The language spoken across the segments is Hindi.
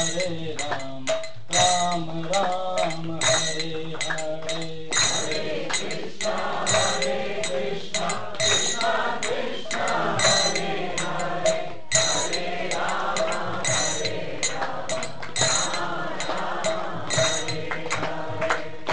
हरे राम राम राम हरे हरे हरे कृष्णा कृष्णा कृष्णा हरे हरे हरे राम हरे हरे।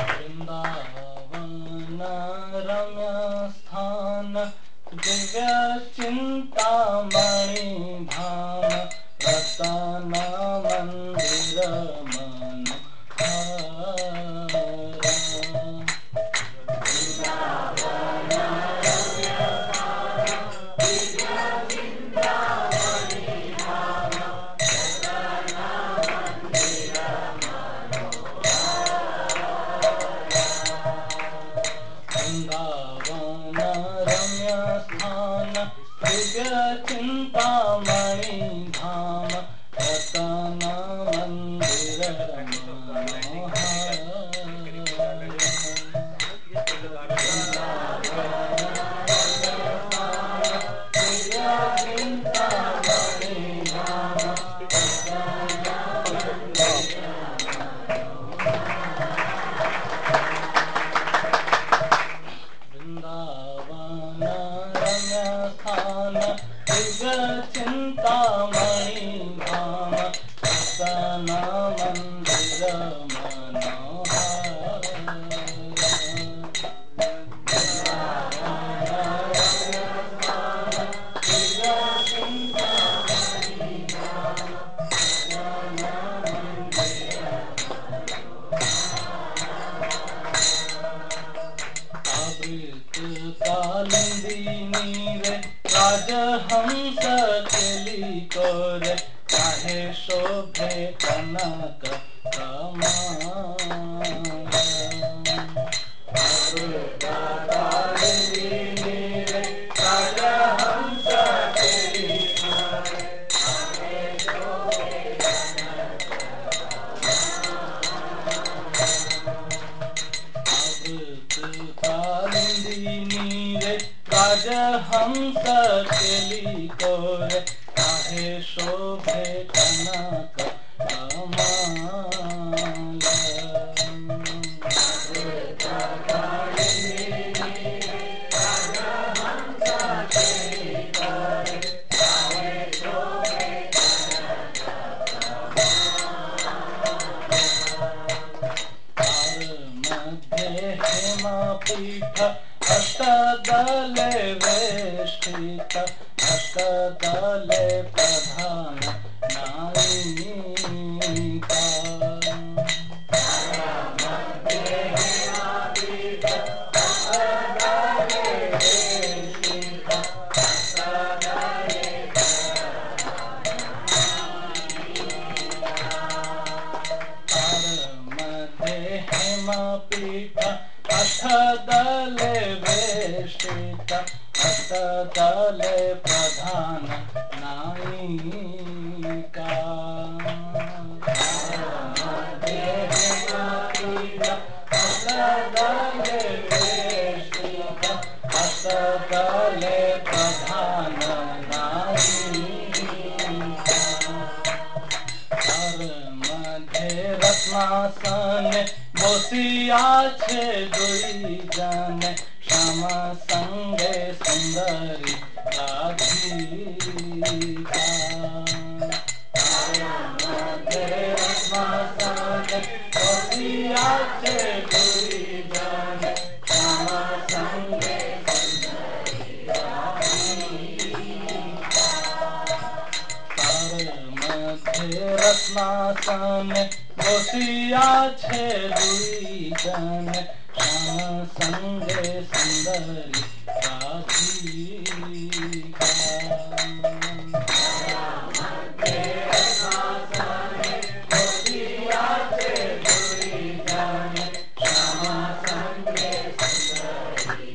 वृंदावन रम्य स्थान दिव्य चिंतामणि धाम रतन मंदिर वृंदावन रम्य स्थान दिव्य चिंतामणि धाम रतन मंदिर वृंदावन रम्य स्थान दिव्य चिंतामणि धाम रतन मंदिर कालिंदी रे राजहंस केली कोरे काहे शोभे कनक कालिंदी रे राजहंस केली कोरे काहे शोभे कालिंदी रे राजहंस केली कोरे काहे शोभे कनक हेमापीठ अष्टदले वेष्टित अष्टदले प्रधान नायिका हेमापीठ अष्टदले वेष्टित अष्टदले प्रधान नायिका अष्टदले वेष्टित अष्टदले प्रधान मध्य रत्नासन बसिया छे दुई जन श्याम संगे सुंदरी राधिका मध्य रत्नासन बसिया छे दुई जन श्याम संगे सुंदरी राधिका मध्य रत्नासन बसिया छे दुई जन श्याम संगे सुंदरी राधिका बसिया छे दुई जन श्याम संगे सुंदरी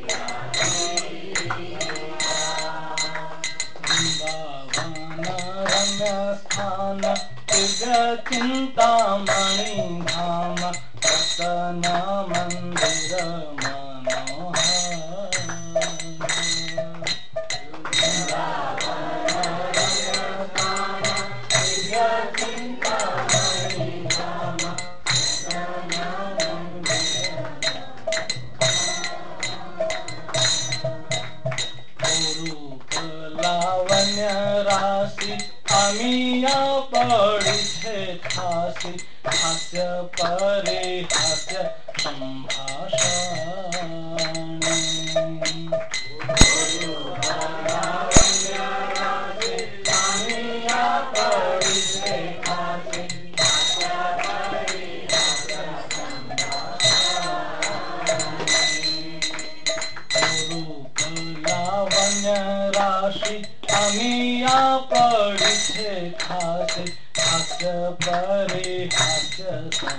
वृंदावन रम्य स्थान दिव्य चिंतामणि धाम रतन मंदिर मनोहर वृंदावन रम्य स्थान दिव्य चिंतामणि हास्य हास्य परिहास्य संभाषण राशि अमिया पड़ी छे खासे हास्य परिहास्य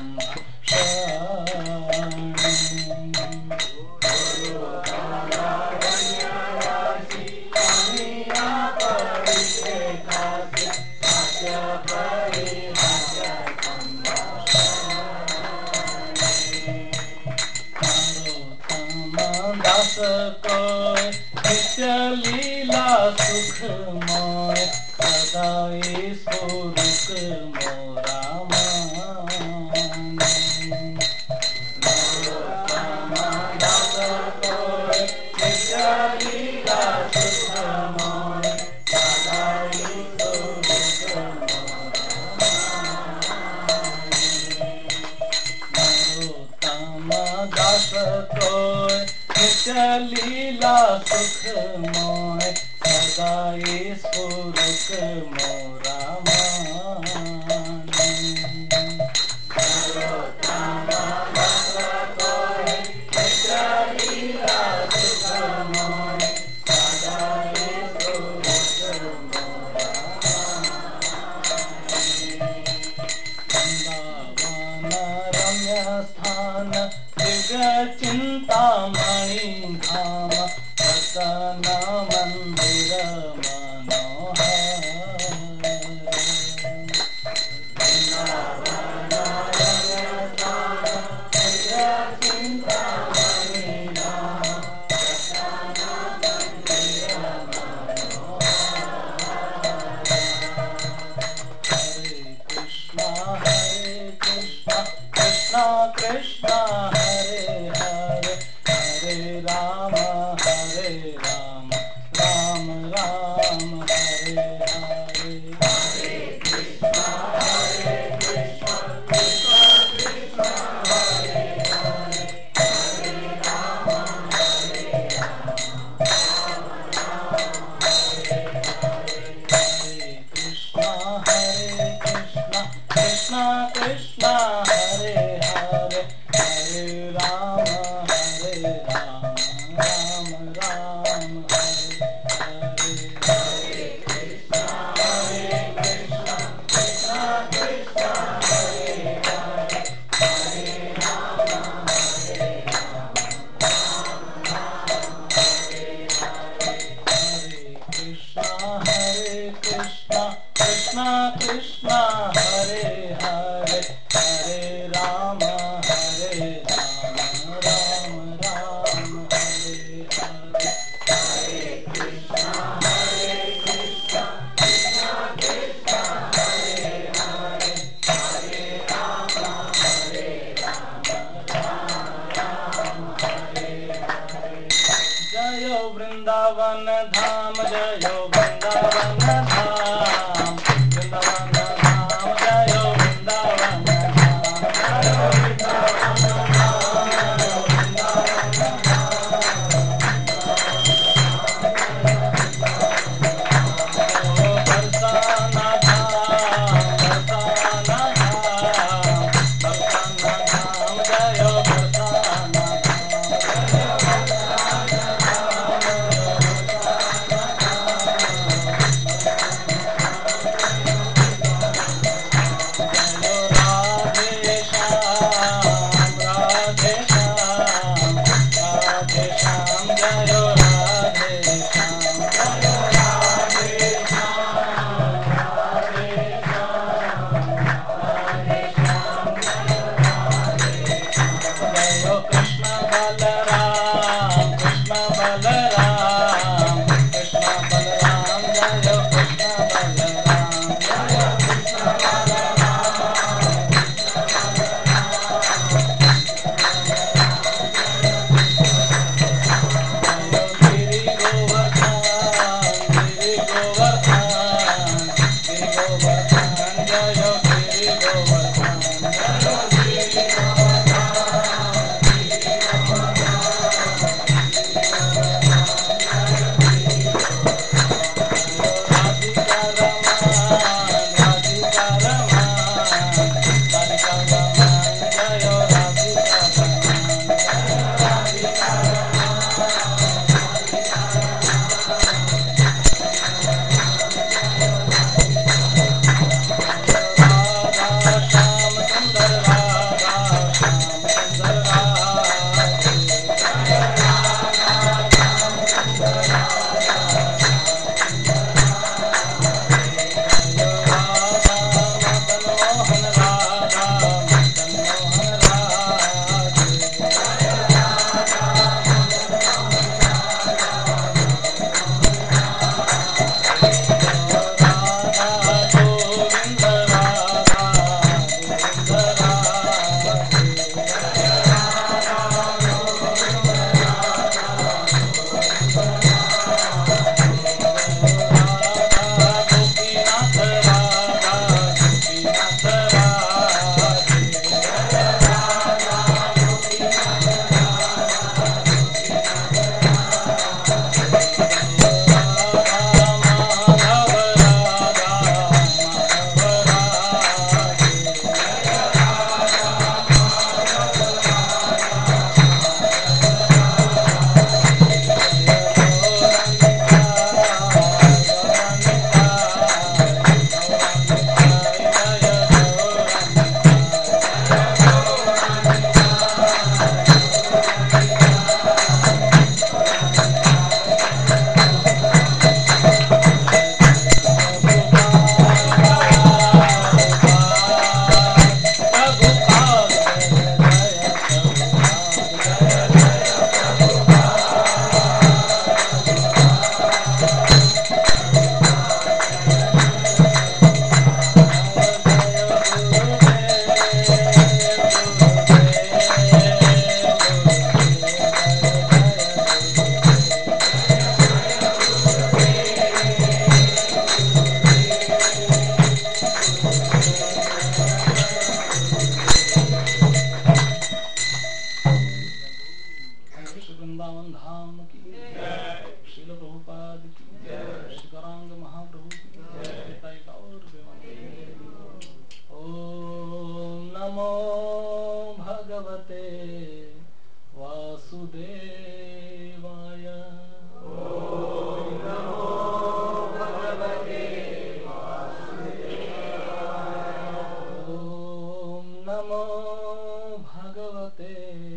दास को नित्य लीला सुखमय सदा ईश्वरुक मोरा मान दास को नित्य लीला सुखमय सदा ईश्वरुक मोरा दास को नित्य लीला सुखमय सदा ईश्वरुक मोरा मानी नित्य लीला सुखमय सदा ईश्वरुक मोरा वृंदावन रम्य स्थान दिव्य चिंतामणि धाम रतन मंदिर मनोहर वृंदावन रम्य स्थान दिव्य चिंतामणि धाम रतन मंदिर मनोहर हरे कृष्णा कृष्णा कृष्णा हरे हरे हरे राम राम राम हरे हरे हरे कृष्णा कृष्णा कृष्णा हरे हरे हरे राम हरे कृष्णा कृष्णा कृष्णा हरे हरे हरे राम राम राम हरे हरे हरे कृष्णा कृष्णा कृष्णा हरे हरे हरे राम हरे कृष्णा कृष्णा कृष्णा हरे हरे हरे राम नमो भगवते वासुदेवाय। ॐ नमो भगवते वासुदेवाय। ॐ नमो भगवते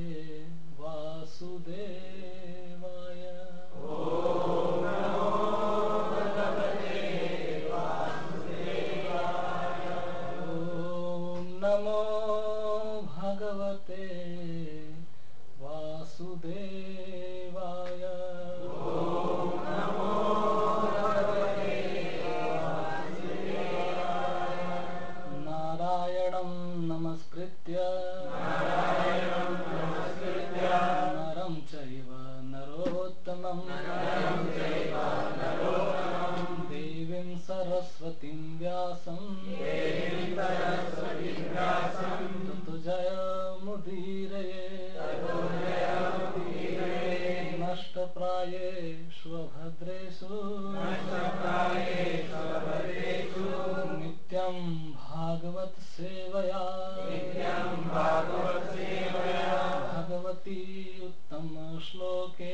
वासुदेवाय। ॐ नमो भगवते वासुदेवाय। ॐ नमो भगवते वासुदेवाय। ॐ नमो भगवते वासुदेवाय। नारायणं नमस्कृत्य नरं चैव नरोत्तमं देवीं सरस्वतीं व्यासं ततो जयमुदीरये। नष्टप्रायेषु भद्रेषु नित्यं भागवत सेवया भगवती उत्तम श्लोके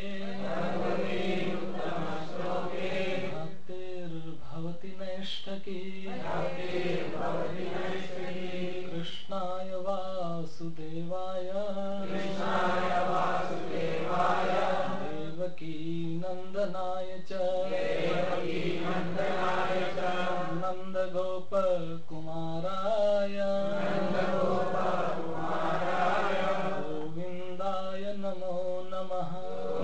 भक्तिर्भवति नैष्ठकी। कृष्णाय वासुदेवाय देवकी नंदनाय च नन्दगोपकुमाराय गोविन्दाय नमो नमः।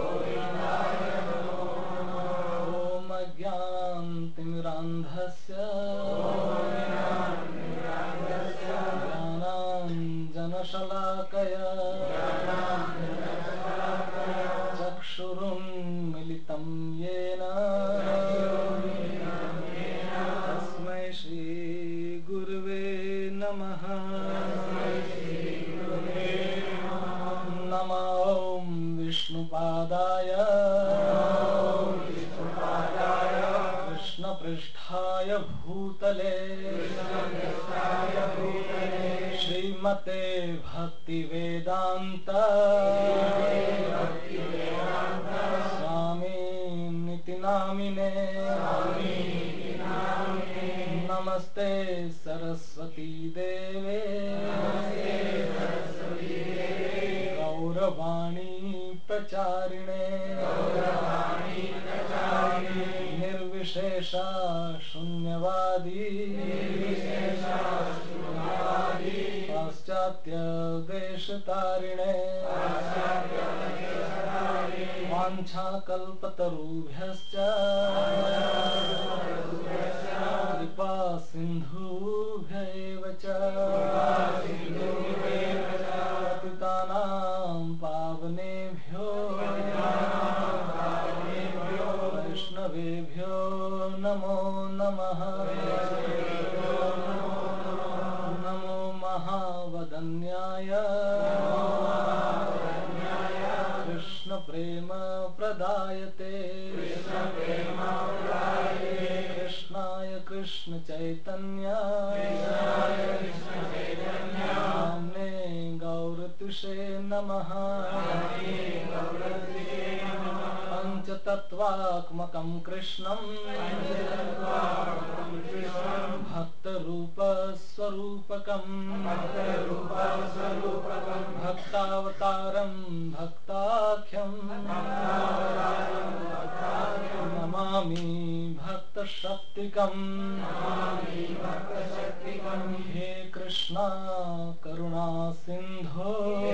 ॐ अज्ञानतिमिरान्धस्य ज्ञानाञ्जनशलाकया चक्षुरुन्मिलितं येन तस्मै श्रीगुरुवे नमः। नमो ॐ विष्णुपादाय कृष्णपृष्ठाय भूतले श्रीमते भक्तिवेदान्त स्वामीनिति नामिने। नमस्ते सरस्वती देवे गौरवाणी प्रचारिणे निर्विशेषा शून्यवादी पाश्चात्य देशतारिणे। वाञ्छाकल्पतरुभ्यश्च कृपा सिन्धुभ्य एव च पतितानां पावनेभ्यो वैष्णवेभ्यो नमो नमः। नमो महावदन्याय कृष्ण प्रेम प्रदायते कृष्णाय कृष्ण चैतन्य नाम्ने गौरतुषे नमः। पंचतत्वात्मकं कृष्णं भक्तरूपस्वरूपकं भक्तावतारं भक्ताख्यं नमामि भक्तशक्तिकम्। हे कृष्णा करुणा सिंधो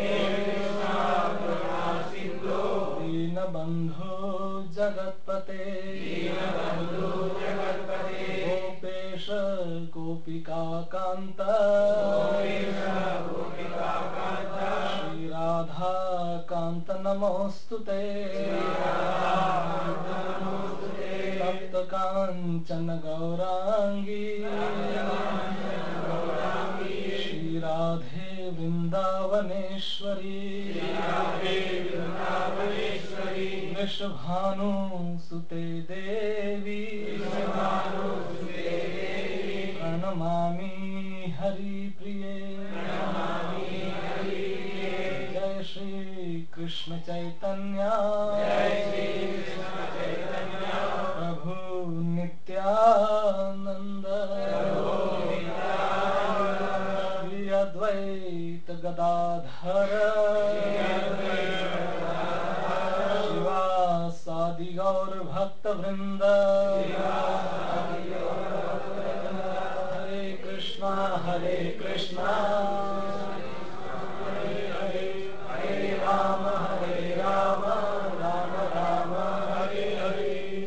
दीनबंधो जगत्पते गोपेश गोपिकाकान्त श्रीराधा कान्त नमोस्तुते। तप्त कांचन गौरांगी श्रीराधे वृंदावनेश्वरी वृषभानुसुते देवी प्रणमामि हरिप्रिये। कृष्ण चैतन्य प्रभु नित्यानंद श्री अद्वैत गदाधर शिवासादि गौर भक्त वृंद हरे कृष्णा हरे Ram Ram Ram Hare Hare.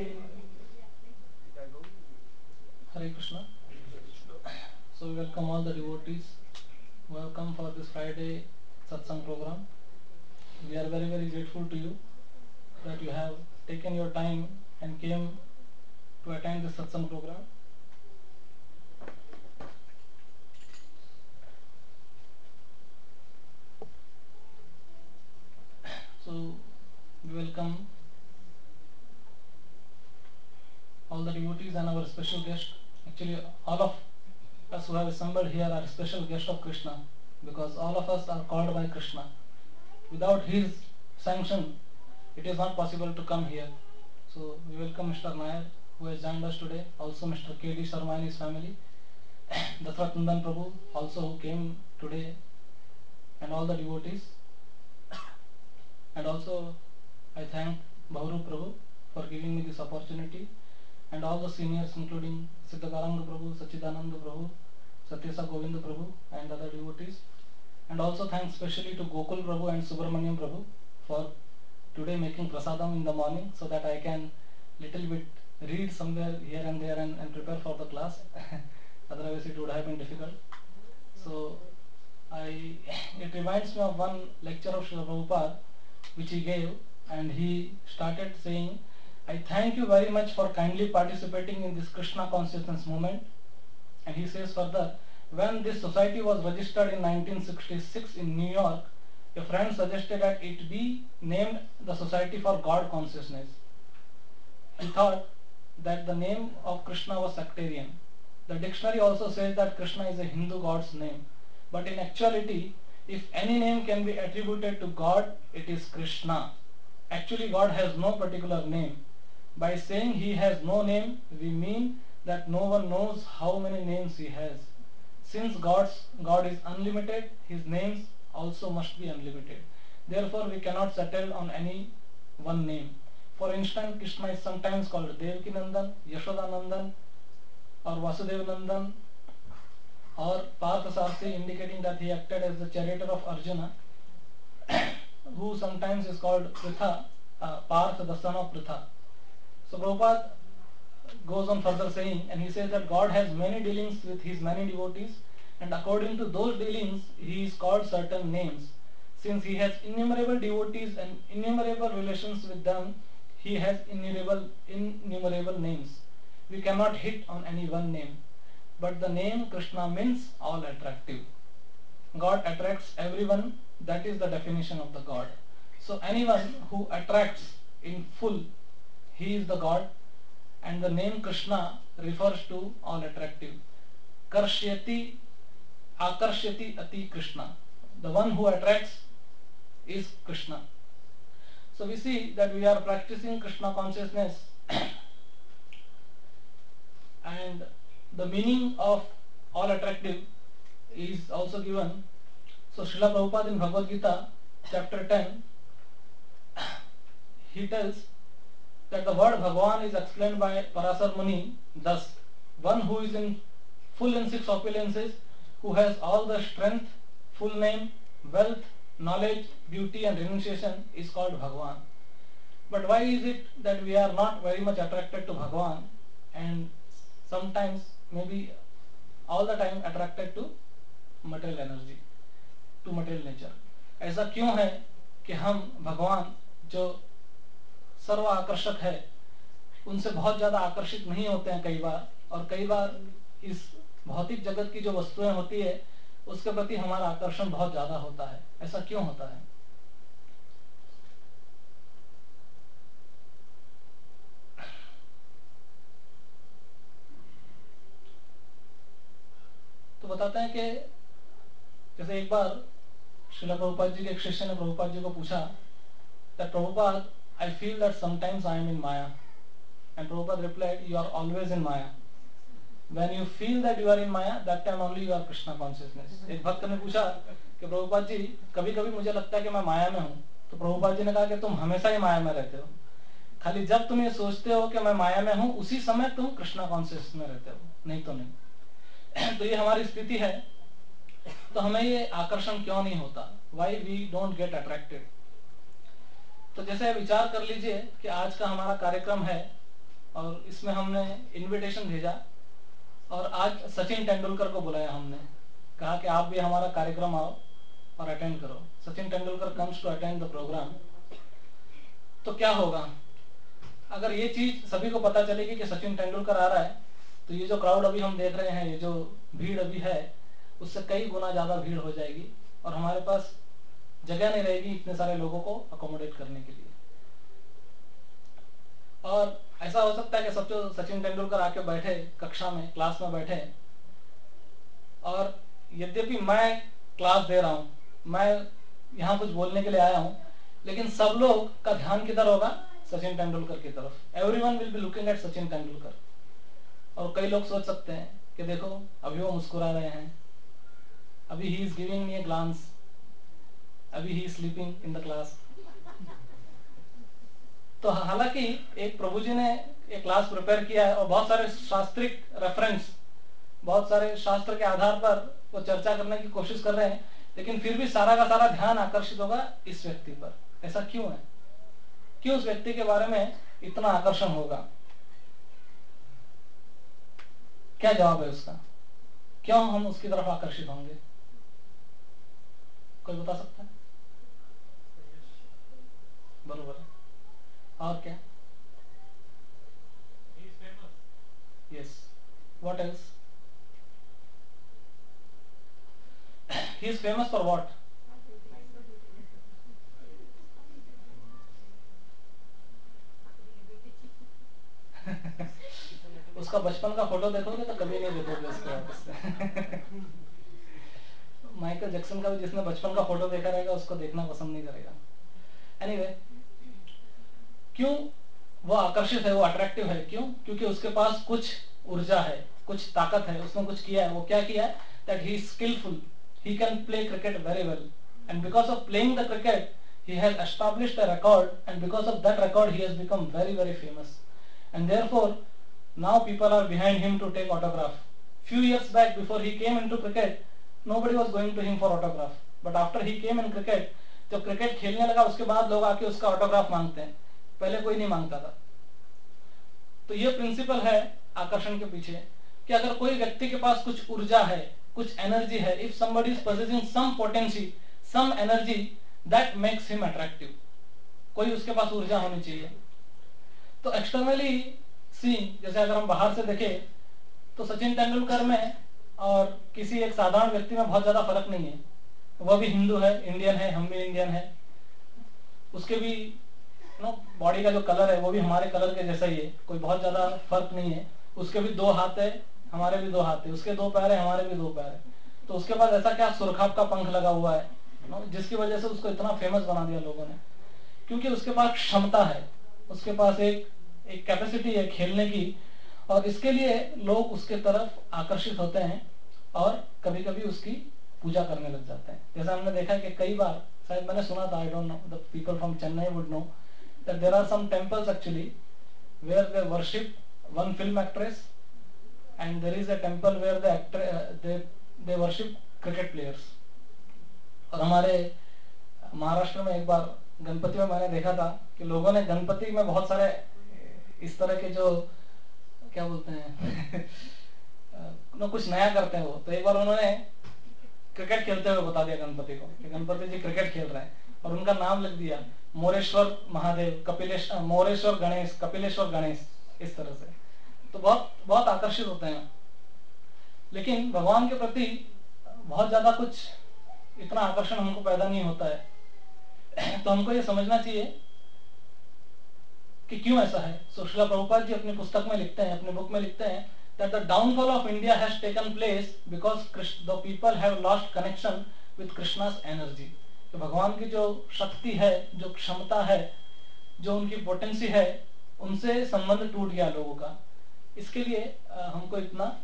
Hare Krishna. So we welcome all the devotees who have come for this Friday satsang program. We are very very grateful to you that you have taken your time and came to attend this satsang program. So we welcome all the devotees and our special guest. Actually, all of us who have assembled here are special guests of Krishna, because all of us are called by Krishna. Without his sanction, it is not possible to come here. So we welcome Mr. Nair, who has joined us today. Also Mr. K.D. Sharma and his family. Dasarat Nandan Prabhu also who came today, and all the devotees. And also I thank Bahuru Prabhu for giving me this opportunity, and all the seniors including Siddhakaranga Prabhu, Sachidananda Prabhu, Satyasa Govinda Prabhu and other devotees. And also thanks specially to Gokul Prabhu and Subramaniam Prabhu for today making prasadam in the morning, so that I can little bit read somewhere here and there and prepare for the class. Otherwise it would have been difficult. So it reminds me of one lecture of Srila Prabhupada which he gave, and he started saying, I thank you very much for kindly participating in this Krishna consciousness movement. And he says further, when this society was registered in 1966 in New York, a friend suggested that it be named the Society for God Consciousness. He thought that the name of Krishna was sectarian. The dictionary also says that Krishna is a Hindu god's name. But in actuality, if any name can be attributed to God, it is Krishna. Actually, God has no particular name. By saying he has no name, we mean that no one knows how many names he has. Since God is unlimited, his names also must be unlimited. Therefore, we cannot settle on any one name. For instance, Krishna is sometimes called Devaki Nandan, Yashoda Nandan, or Vasudeva Nandan, or Partha Sarthi, indicating that he acted as the charioteer of Arjuna, who sometimes is called Pritha, Partha, the son of Pritha. So Prabhupada goes on further saying, and he says that God has many dealings with his many devotees, and according to those dealings, he is called certain names. Since he has innumerable devotees and innumerable relations with them, he has innumerable names. We cannot hit on any one name. But the name Krishna means all attractive. God attracts everyone. That is the definition of the God. So anyone who attracts in full, he is the God. And the name Krishna refers to all attractive. Karshyati, Akarshyati Ati Krishna. The one who attracts is Krishna. So we see that we are practicing Krishna consciousness, and the meaning of all attractive is also given. So Srila Prabhupada in Bhagavad Gita chapter 10, he tells that the word Bhagavan is explained by Parasar Muni thus: one who is in full in six opulences, who has all the strength, full name, wealth, knowledge, beauty and renunciation is called Bhagavan. But why is it that we are not very much attracted to Bhagavan, and sometimes, maybe all the time, attracted to material energy, to material nature? ऐसा क्यों है कि हम भगवान जो सर्व आकर्षक है उनसे बहुत ज्यादा आकर्षित नहीं होते हैं कई बार, और कई बार इस भौतिक जगत की जो वस्तुएं होती है उसके प्रति हमारा आकर्षण बहुत ज्यादा होता है? ऐसा क्यों होता है? तो बताते हैं कि जैसे एक बार श्रीला प्रभुपाद जी के एक शिष्य ने प्रभुपाद जी को पूछा that Prabhupada, I feel that sometimes I am in Maya. And Prabhupada replied, you are always in Maya. When you feel that you are in Maya, that time only you are Krishna consciousness. एक भक्त ने पूछा कि प्रभुपाद जी, कभी कभी मुझे लगता है कि मैं माया में हूँ. तो प्रभुपाद जी ने कहा कि तुम हमेशा ही माया में रहते हो. खाली जब तुम ये सोचते हो कि मैं माया में हूँ, उसी समय तुम कृष्णा कॉन्शियस में रहते हो, नहीं तो नहीं. तो ये हमारी स्थिति है. तो हमें ये आकर्षण क्यों नहीं होता? Why we don't get attracted? तो जैसे विचार कर लीजिए कि आज का हमारा कार्यक्रम है और इसमें हमने इनविटेशन भेजा और आज सचिन तेंदुलकर को बुलाया. हमने कहा कि आप भी हमारा कार्यक्रम आओ और अटेंड करो. Sachin Tendulkar comes to attend the program. तो क्या होगा अगर ये चीज सभी को पता चलेगी कि सचिन तेंदुलकर आ रहा है? तो ये जो क्राउड अभी हम देख रहे हैं, ये जो भीड़ अभी है, उससे कई गुना ज्यादा भीड़ हो जाएगी और हमारे पास जगह नहीं रहेगी इतने सारे लोगों को अकोमोडेट करने के लिए. और ऐसा हो सकता है कि सब जो सचिन तेंदुलकर आके बैठे कक्षा में, क्लास में बैठे, और यद्यपि मैं क्लास दे रहा हूँ, मैं यहाँ कुछ बोलने के लिए आया हूँ, लेकिन सब लोग का ध्यान किधर होगा? सचिन तेंदुलकर की तरफ. Everyone will be looking at Sachin Tendulkar. और कई लोग सोच सकते हैं कि देखो अभी वो मुस्कुरा रहे हैं, अभी he is giving me a glance, अभी he sleeping in the class. तो हालांकि एक प्रभु जी ने एक क्लास प्रिपेयर किया है और बहुत सारे शास्त्रिक रेफरेंस, बहुत सारे शास्त्र के आधार पर वो चर्चा करने की कोशिश कर रहे हैं, लेकिन फिर भी सारा का सारा ध्यान आकर्षित होगा इस व्यक्ति पर. ऐसा क्यों है? क्यों उस व्यक्ति के बारे में इतना आकर्षण होगा? क्या जवाब है उसका? क्यों हम उसकी तरफ आकर्षित होंगे? कोई बता सकता है? बरोबर है. और क्या? Yes. What else? He is famous for what? उसका बचपन का फोटो देखोगे तो कभी नहीं देखोगे उसको वापस से. माइकल जैक्सन का भी जिसने बचपन का फोटो देखा रहेगा उसको देखना पसंद नहीं करेगा. एनीवे, क्यों वो आकर्षित है, वो अट्रैक्टिव है? क्यों? क्योंकि उसके पास कुछ ऊर्जा है, कुछ ताकत है, उसने कुछ किया है. वो क्या किया है? That he is skilful, he can play cricket very well, and because of playing the cricket he has established a record, and because of that record he has become very famous, and therefore now people are behind him to take autograph. Few years back, before he came into cricket, nobody was going to him for autograph, but after he came in cricket, जब क्रिकेट खेलने लगा उसके बाद लोग आके उसका ऑटोग्राफ मांगते हैं. पहले कोई नहीं मांगता था. तो ये प्रिंसिपल है आकर्षण के पीछे कि अगर कोई व्यक्ति के पास कुछ ऊर्जा है, कुछ एनर्जी है, if somebody is possessing some potency, some energy, that makes him attractive. कोई उसके पास ऊर्जा होनी चाहिए. तो एक्सटर्नली सीइंग, जैसे अगर हम बाहर से देखें तो सचिन तेंदुलकर में और किसी एक साधारण व्यक्ति में बहुत ज्यादा फर्क नहीं है. वह भी हिंदू है, इंडियन है, हम भी इंडियन है. उसके भी बॉडी का जो कलर है वो भी हमारे कलर के जैसा ही है, कोई बहुत ज्यादा फर्क नहीं है. उसके भी 2 हाथ है, हमारे भी 2 हाथ है. उसके 2 पैर है, हमारे भी 2 पैर है. तो उसके पास ऐसा क्या सुरखाब का पंख लगा हुआ है जिसकी वजह से उसको इतना फेमस बना दिया लोगों ने? क्योंकि उसके पास क्षमता है, उसके पास एक कैपेसिटी है खेलने की, और इसके लिए लोग उसके तरफ आकर्षित होते हैं और कभी कभी उसकी पूजा करने लग जाते हैं. जैसा हमने देखा है कि कई बार, शायद मैंने सुना था, I don't know, the people from Chennai would know that there are some temples actually where they worship one film actress, and there is a temple where they worship cricket players. और हमारे महाराष्ट्र में एक बार गणपति में मैंने देखा था कि लोगों ने गणपति में बहुत सारे इस तरह के जो क्या बोलते हैं कुछ नया करते हैं वो. तो एक बार उन्होंने क्रिकेट खेलते हुए बता दिया गणपति को कि गणपति जी क्रिकेट खेल रहे हैं, और उनका नाम लिख दिया मोरेश्वर महादेव, मोरेश्वर गणेश, कपिलेश्वर गणेश, इस तरह से. तो बहुत आकर्षित होते हैं. लेकिन भगवान के प्रति बहुत ज्यादा कुछ इतना आकर्षण हमको पैदा नहीं होता है. तो हमको ये समझना चाहिए कि क्यों ऐसा है. सो श्रील प्रभुपाद जी अपनी पुस्तक में लिखते हैं, अपने बुक में लिखते हैं that the downfall of India has taken place because the people have lost connection with Krishna's energy. कि भगवान की जो शक्ति है, जो क्षमता है, जो उनकी पोटेंसी है, उनसे संबंध टूट गया लोगों का। इसके लिए हमको इतना,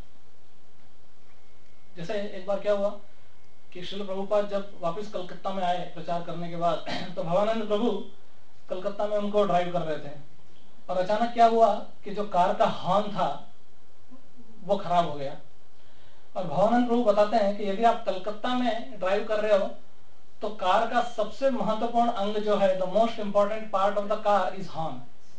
जैसे एक बार क्या हुआ कि श्रील प्रभुपाद जब वापस कलकत्ता में आए प्रचार करने के बाद तो भवानंद प्रभु कलकत्ता में उनको ड्राइव कर रहे थे, और अचानक क्या हुआ कि जो कार का हॉर्न था वो खराब हो गया। और भवानंद प्रभु बताते हैं कि यदि आप कलकत्ता में ड्राइव कर रहे हो तो कार का सबसे महत्वपूर्ण अंग जो है, the most important part of the car is horn,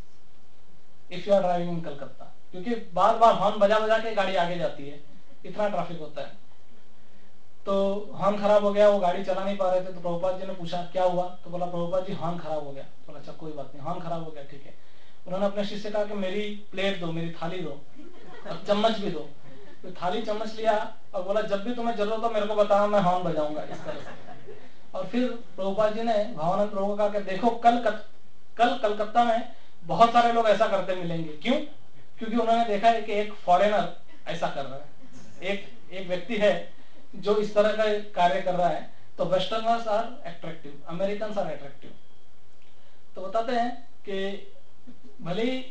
if you are driving in Calcutta, क्योंकि बार बार हॉर्न बजा बजा के गाड़ी आगे जाती है, इतना ट्रैफिक होता है। तो हॉर्न खराब हो गया, वो गाड़ी चला नहीं पा रहे थे। तो प्रभुपाद जी ने पूछा क्या हुआ, तो बोला प्रभुपाद जी हॉर्न खराब हो गया। तो अच्छा कोई बात नहीं, हॉर्न खराब हो गया, ठीक है। उन्होंने अपने शिष्य से कहा कि मेरी प्लेट दो, मेरी थाली दो और चम्मच भी दो। तो थाली चम्मच लिया और बोला जब भी तुम्हें जरूरत हो मेरे को बताओ, मैं हॉर्न बजाऊंगा, इस तरह से। और फिर प्रभुपाद जी ने भवानंद प्रभु को कहा कि देखो कल कलकत्ता में बहुत सारे लोग ऐसा करते मिलेंगे। क्यों? क्योंकि उन्होंने देखा है कि एक फॉरेनर ऐसा कर रहा है, एक व्यक्ति है जो इस तरह का कार्य कर रहा है। तो westerners are attractive, American are attractive. तो बताते हैं कि भले ही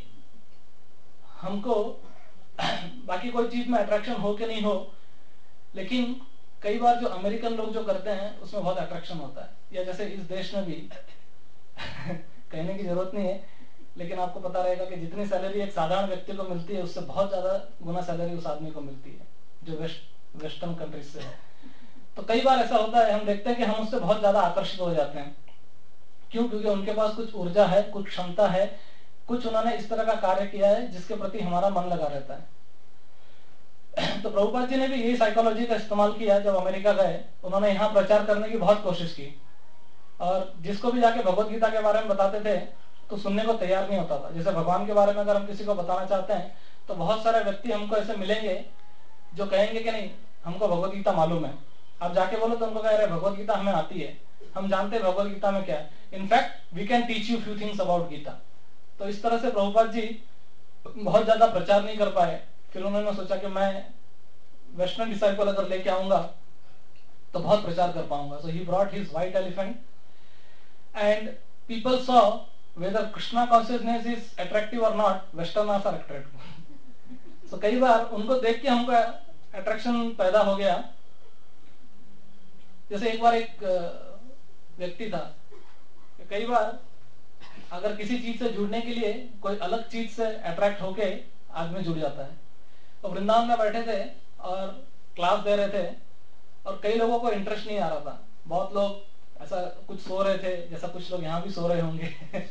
हमको बाकी कोई चीज में अट्रैक्शन हो कि नहीं हो, लेकिन कई बार जो अमेरिकन लोग जो करते हैं उसमें बहुत अट्रैक्शन होता है। या जैसे इस देश में भी कहने की जरूरत नहीं है, लेकिन आपको पता रहेगा कि जितनी सैलरी एक साधारण व्यक्ति को मिलती है उससे बहुत ज्यादा गुना सैलरी उस आदमी को मिलती है जो वेस्टर्न कंट्रीज से है। तो कई बार ऐसा होता है, हम देखते हैं कि हम उससे बहुत ज्यादा आकर्षित हो जाते हैं। क्यों? क्योंकि उनके पास कुछ ऊर्जा है, कुछ क्षमता है, कुछ उन्होंने इस तरह का कार्य किया है जिसके प्रति हमारा मन लगा रहता है। तो प्रभुपाद जी ने भी यही साइकोलॉजी का इस्तेमाल किया। जब अमेरिका गए, उन्होंने यहाँ प्रचार करने की बहुत कोशिश की, और जिसको भी जाके भगवत गीता के बारे में बताते थे तो सुनने को तैयार नहीं होता था। जैसे भगवान के बारे में अगर हम किसी को बताना चाहते हैं तो बहुत सारे व्यक्ति हमको ऐसे मिलेंगे जो कहेंगे कि नहीं हमको भगवत गीता मालूम है। आप जाके बोलो तो उनको कह रहे भगवत गीता हमें आती है, हम जानते हैं भगवत गीता में क्या है, in fact we can teach you few things about Gita. तो इस तरह से प्रभुपाद जी बहुत ज्यादा प्रचार नहीं कर पाए। फिर उन्होंने सोचा कि मैं वेस्टर्न डिसाइपल अगर लेके आऊंगा तो बहुत प्रचार कर पाऊंगा। So he brought his white elephant and people saw whether Krishna consciousness is attractive और not, westerners are attractive. So कई बार उनको देख के हमको अट्रैक्शन पैदा हो गया। जैसे एक बार एक व्यक्ति था, कई बार अगर किसी चीज से जुड़ने के लिए कोई अलग चीज से अट्रैक्ट होके आदमी जुड़ जाता है। तो वृंदावन में बैठे थे और क्लास दे रहे थे, और कई लोगों को इंटरेस्ट नहीं आ रहा था। बहुत लोग ऐसा कुछ सो रहे थे, जैसा कुछ लोग यहाँ भी सो रहे होंगे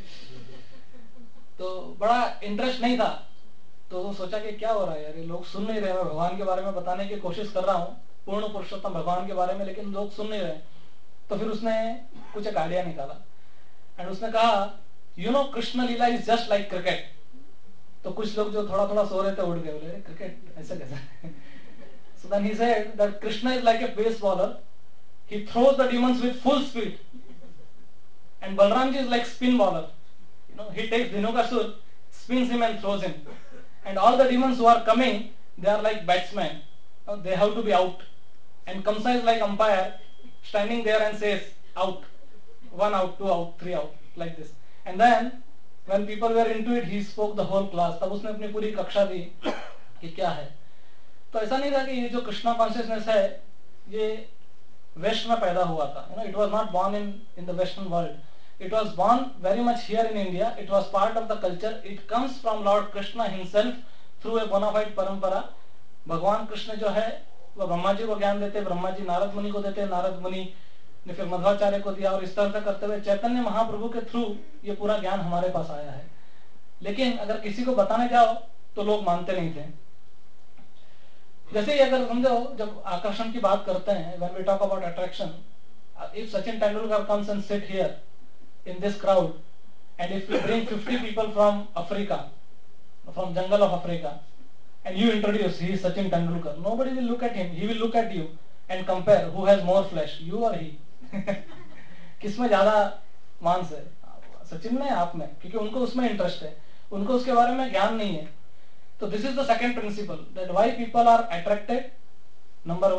तो बड़ा इंटरेस्ट नहीं था। तो वो सोचा कि क्या हो रहा है यार, ये लोग सुन नहीं रहे। मैं भगवान के बारे में बताने की कोशिश कर रहा हूँ, पूर्ण पुरुषोत्तम भगवान के बारे में, लेकिन लोग सुन नहीं रहे। तो फिर उसने कुछ एक आइडिया निकाला एंड उसने कहा you know Krishna Leela is just like cricket. तो कुछ लोग जो थोड़ा थोड़ा सो रहे थे उठ गए, बोले क्रिकेट ऐसा कैसे So then he said that Krishna is like a baseballer. He throws the demons with full speed. And Balramji is like spin bowler. You know, he takes Dhinukasur, spins him and throws him. And all the demons who are coming, they are like batsmen. They have to be out. And Kamsa is like umpire, standing there and says, out. 1 out, 2 out, 3 out, like this. And then, when people were into it, he spoke the whole class. तब उसने अपनी पूरी कक्षा दी कि क्या है। तो ऐसा नहीं था कि ये जो कृष्णा कॉन्शियसनेस है ये वेस्ट में पैदा हुआ था। You know, it was not born in the western world, it was born very much here in India. It was part of the culture, it comes from Lord Krishna himself through a bona fide परंपरा। भगवान कृष्ण जो है वो ब्रह्मा जी को ज्ञान देते, ब्रह्मा जी नारद मुनि को देते, नारद मुनि ने फिर मध्वाचार्य को दिया, और इस तरह से करते हुए चैतन्य महाप्रभु के थ्रू ये पूरा ज्ञान हमारे पास आया है। लेकिन अगर किसी को बताने जाओ तो लोग मानते नहीं थे। जैसे अगर समझो जब आकर्षण की बात करते हैं, when we talk about attraction, if Sachin Tendulkar comes and sit here in this crowd, and if we bring 50 people from Africa, from jungle of Africa, and you introduce he is Sachin Tendulkar, nobody will look at him, he will look at you and compare who has more flesh, you or he. किसमें ज्यादा मांस है, सचिन में आप में, क्योंकि उनको उसमें इंटरेस्ट है, उनको उसके बारे में ज्ञान नहीं है। So this is the second principle, that why people are attracted. Number one,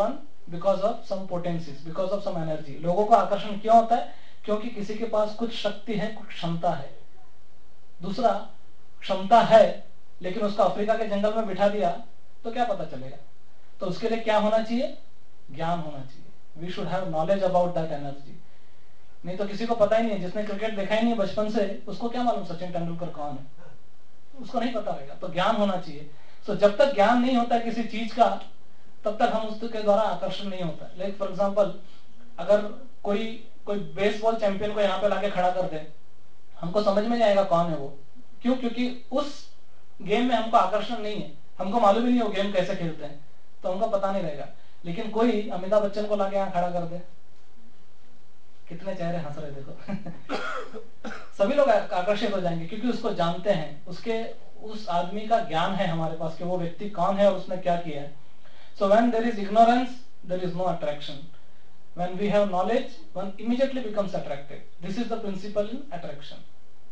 because of some potencies, because of some energy. लोगों को आकर्षण क्यों होता है? क्योंकि किसी के पास कुछ शक्ति है, कुछ क्षमता है। दूसरा, क्षमता है लेकिन उसको अफ्रीका के जंगल में बिठा दिया तो क्या पता चलेगा? तो उसके लिए क्या होना चाहिए? ज्ञान होना चाहिए। We should have knowledge about that energy. नहीं तो किसी को पता ही नहीं है, जिसने क्रिकेट देखा ही नहीं बचपन से, उसको क्या मालूम सचिन तेंदुलकर कौन है? उसको नहीं पता रहेगा। तो ज्ञान होना चाहिए। तो जब तक ज्ञान नहीं होता किसी चीज का, तब तक हम उसके द्वारा आकर्षण नहीं होता। लाइक फॉर एग्जाम्पल, अगर कोई कोई बेसबॉल चैंपियन को यहाँ पे लाके खड़ा कर दे, हमको समझ में नहीं आएगा कौन है वो। क्यों? क्योंकि उस गेम में हमको आकर्षण नहीं है, हमको मालूम ही नहीं वो गेम कैसे खेलते हैं, तो हमको पता नहीं रहेगा। लेकिन कोई अमिताभ बच्चन को लाके यहाँ खड़ा कर दे, कितने चेहरे हंस रहे देखो सभी लोग आकर्षित हो जाएंगे क्योंकि उसको जानते हैं, उस आदमी का ज्ञान है हमारे पास कि वो व्यक्ति कौन है और उसने क्या किया है। So when there is ignorance, there is no attraction. When we have knowledge, one immediately becomes attracted. This is the principle in attraction.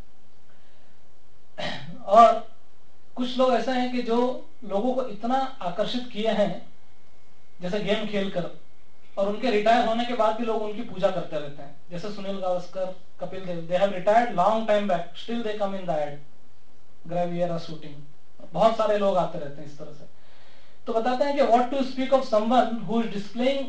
और कुछ लोग ऐसे हैं कि जो लोगों को इतना आकर्षित किए हैं, जैसे गेम खेलकर, और उनके रिटायर होने के बाद भी लोग उनकी पूजा करते रहते हैं। जैसे Sunil Gavaskar, Kapil Dev, they have retired long time back, still they come in the ad, ग्रेवियर शूटिंग। बहुत सारे लोग आते रहते हैं इस तरह से। तो बताते हैं कि what to speak of someone who is displaying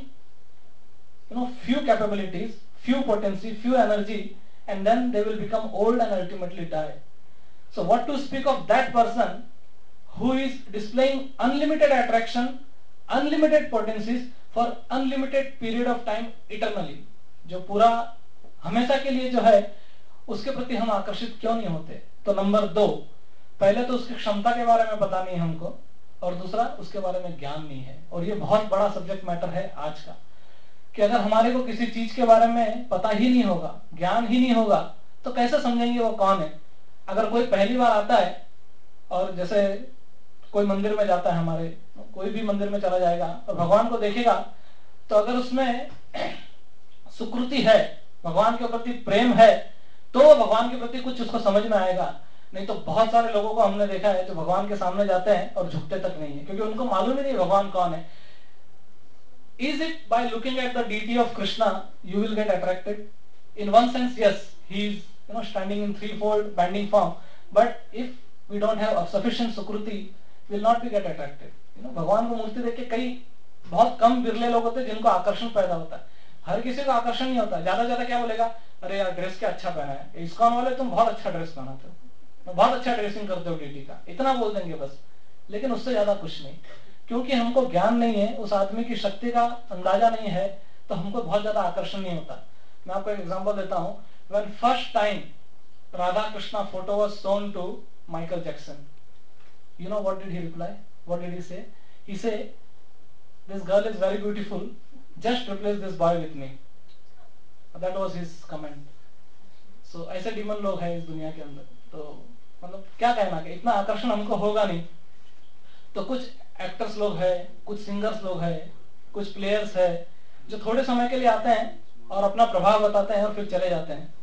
few capabilities, few potency, few energy, and then they will become old and ultimately die. So what to speak of that person who is displaying unlimited attraction, unlimited potencies for unlimited period of time eternally, जो पूरा हमेशा के लिए जो है, उसके प्रति हम आकर्षित क्यों नहीं होते? तो नंबर 2, पहले तो उसकी क्षमता के बारे में पता नहीं हमको, और दूसरा उसके बारे में ज्ञान नहीं है। और ये बहुत बड़ा सब्जेक्ट मैटर है आज का, कि अगर हमारे को किसी चीज के बारे में पता ही नहीं होगा, ज्ञान ही नहीं होगा, तो कैसे समझेंगे वो कौन है? अगर कोई पहली बार आता है और जैसे कोई मंदिर में जाता है, हमारे कोई भी मंदिर में चला जाएगा और भगवान को देखेगा, तो अगर उसमें सुकृति है, भगवान के प्रति प्रेम है, तो भगवान के प्रति कुछ उसको समझ में आएगा। नहीं तो बहुत सारे लोगों को हमने देखा है जो भगवान के सामने जाते हैं और झुकते तक नहीं है, क्योंकि उनको मालूम ही नहीं भगवान कौन है। Is it by looking at the deity of Krishna you will get attracted? In one sense, yes, he is standing in threefold bending form. But if we don't have sufficient sukruti, we will not be get attracted. भगवान को मूर्ति देख के कई बहुत कम बिरले लोग होते हैं जिनको आकर्षण पैदा होता है। हर किसी को आकर्षण नहीं होता। ज्यादा ज्यादा क्या बोलेगा, अरे यार ड्रेस क्या अच्छा पहना है, इस्कॉन वाले तुम बहुत अच्छा ड्रेस पहनाते हो, बहुत अच्छा ड्रेसिंग करते हो डीटी का, इतना बोल देंगे बस। लेकिन उससे ज्यादा कुछ नहीं, क्योंकि हमको ज्ञान नहीं है, उस आदमी की शक्ति का अंदाजा नहीं है, तो हमको बहुत ज्यादा आकर्षण नहीं होता। मैं आपको एक एग्जांपल देता हूं। When first time Radha Krishna photo was shown to Michael Jackson, you know what did he reply? What did he say? He say, this girl is very beautiful, just replace this boy with me. That was his comment. So ऐसे डीमन लोग हैं इस दुनिया के अंदर। तो मतलब क्या कहना कि इतना आकर्षण हमको होगा नहीं। तो कुछ एक्टर्स लोग हैं, कुछ सिंगर्स लोग हैं, कुछ प्लेयर्स है जो थोड़े समय के लिए आते हैं और अपना प्रभाव बताते हैं और फिर चले जाते हैं।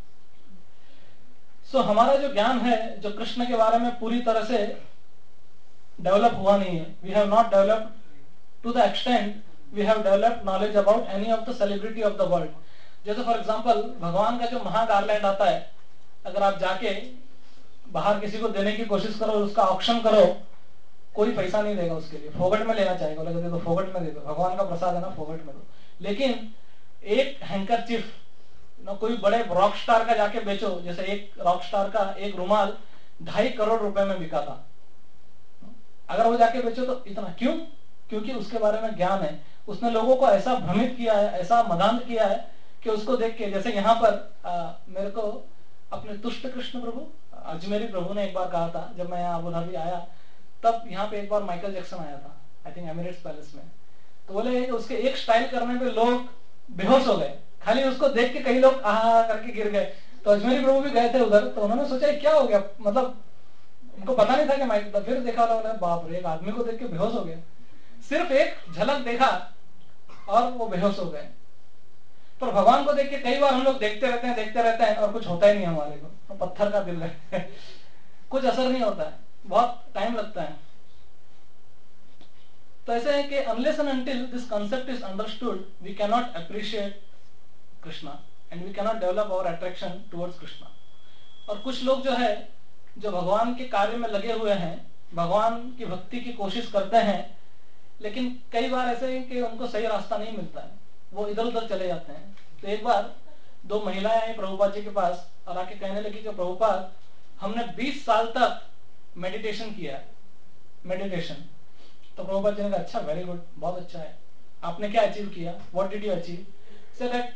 सो हमारा जो ज्ञान है, जो कृष्ण के बारे में पूरी तरह से डेवलप हुआ नहीं है। We have not developed to the extent we have developed knowledge about any of the celebrity of the world. जैसे फॉर एग्जांपल भगवान का जो महा गार्लैंड आता है, अगर आप जाके बाहर किसी को देने की कोशिश करो, उसका ऑक्शन करो, कोई पैसा नहीं देगा उसके लिए, फोगट में लेना चाहेगा, बोले दे दो, फोगट में दे दो, भगवान का प्रसाद है ना, फोगट में दो। लेकिन एक हैंकरचीफ ना कोई बड़े रॉक स्टार का जाके बेचो, जैसे एक रॉक स्टार का एक रुमाल 2.5 करोड़ रुपए में बिका था, अगर वो जाके बेचो तो इतना क्यों? क्योंकि उसके बारे में ज्ञान है। उसने लोगों को ऐसा भ्रमित किया है, ऐसा मदांध किया है कि उसको देख के, जैसे यहाँ पर मेरे को अपने तुष्ट कृष्ण प्रभु अजमेरी प्रभु ने एक बार कहा था, जब मैं यहाँ अबू धाबी आया, तब यहाँ पे एक बार माइकल जैक्सन आया था, आई थिंक एमिरेट्स पैलेस में। तो बोले उसके एक स्टाइल करने पे लोग बेहोश हो गए, खाली उसको देख के कई लोग आहा करके गिर गए। तो अजमेरी प्रभु भी गए थे उधर, तो उन्होंने सोचा क्या हो गया, मतलब उनको पता नहीं था कि माइकल। फिर देखा था, बाप रे, एक आदमी को देख के बेहोश हो गया, सिर्फ एक झलक देखा और वो बेहोश हो गए। पर भगवान को देख के कई बार हम लोग देखते रहते हैं और कुछ होता ही नहीं हमारे को, तो पत्थर का दिल है कुछ असर नहीं होता है, बहुत टाइम लगता है। तो ऐसे है कि unless and until this concept is understood we can not appreciate Krishna and we can not develop our attraction towards Krishna. और कुछ लोग जो है जो भगवान के कार्य में लगे हुए हैं, भगवान की भक्ति की कोशिश करते हैं, लेकिन कई बार ऐसे है कि उनको सही रास्ता नहीं मिलता है, वो इधर उधर चले जाते हैं। तो एक बार दो महिलाएं आई प्रभुपाद जी के पास और आके कहने लगी कि प्रभुपाद हमने 20 साल तक मेडिटेशन किया है, मेडिटेशन। तो प्रभुपाद जी ने कहा अच्छा, वेरी गुड, बहुत अच्छा है, आपने क्या अचीव किया, what did you achieve? Say that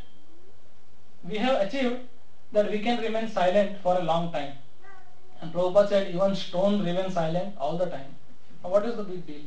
we have achieved that we can remain silent for a long time. And Prabhupada said even stone remain silent all the time. What is the big deal?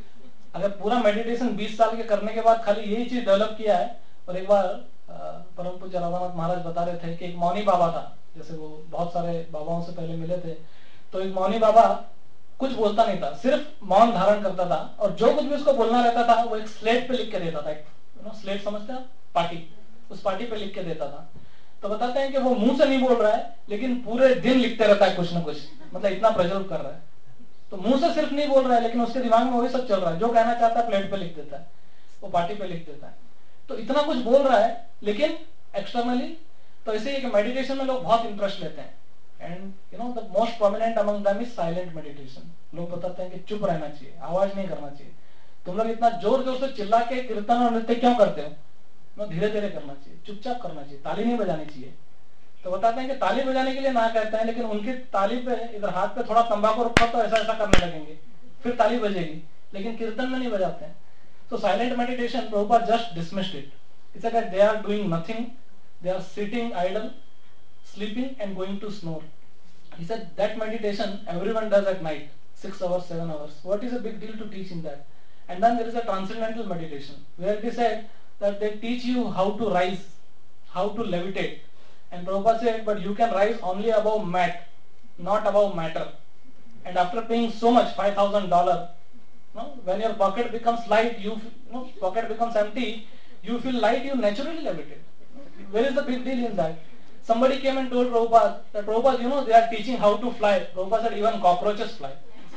अगर पूरा मेडिटेशन 20 साल के करने के बाद खाली यही चीज डेवलप किया है। और एक बार परम पूज्य राधानाथ महाराज बता रहे थे कि एक मौनी बाबा था, जैसे वो बहुत सारे बाबाओं से पहले मिले थे, तो एक मौनी बाबा कुछ बोलता नहीं था, सिर्फ मौन धारण करता था, और जो कुछ भी उसको बोलना रहता था वो एक स्लेट पे लिख के देता था। स्लेट समझते हैं, पार्टी, उस पार्टी पे लिख के देता था। तो बताते हैं कि वो मुंह से नहीं बोल रहा है लेकिन पूरे दिन लिखते रहता है कुछ ना कुछ, मतलब इतना प्रेजर कर रहा है। तो मुंह से सिर्फ नहीं बोल रहा है लेकिन उसके दिमाग में वही सब चल रहा है, जो कहना चाहता है प्लेट पे लिख देता है, वो पार्टी पे लिख देता है। तो इतना कुछ बोल रहा है लेकिन एक्सटर्नली। तो ऐसे ही मेडिटेशन में लोग बहुत इंटरेस्ट लेते हैं, and you know the most prominent among them is silent meditation. लोग बताते हैं कि चुप रहना चाहिए, आवाज नहीं करना चाहिए। तुम लोग इतना जोर जोर से चिल्ला के कीर्तन और नृत्य क्यों करते हो? धीरे धीरे करना चाहिए, चुपचाप करना चाहिए, ताली नहीं बजानी चाहिए। तो बताते हैं कि ताली बजाने के लिए ना कहते हैं, लेकिन उनकी ताली पे इधर हाथ पे थोड़ा तंबाकू रखा तो ऐसा ऐसा करने लगेंगे, फिर ताली बजेगी, लेकिन कीर्तन में नहीं बजाते हैं। So silent meditation, Prabhupada just dismissed it. He said that they are doing nothing, they are sitting idle, sleeping and going to snore. He said that meditation everyone does at night, 6 hours, 7 hours. What is a big deal to teach in that? And then there is a transcendental meditation, where it is said that they teach you how to rise, how to levitate. And Prabhupada said, but you can rise only above mat, not above matter. And after paying so much, $5,000, no, when your pocket becomes light, pocket becomes empty, you feel light, you naturally levitate. Where is the big deal in that? Somebody came and told Prabhupada that Prabhupada, they are teaching how to fly. Prabhupada said even cockroaches fly.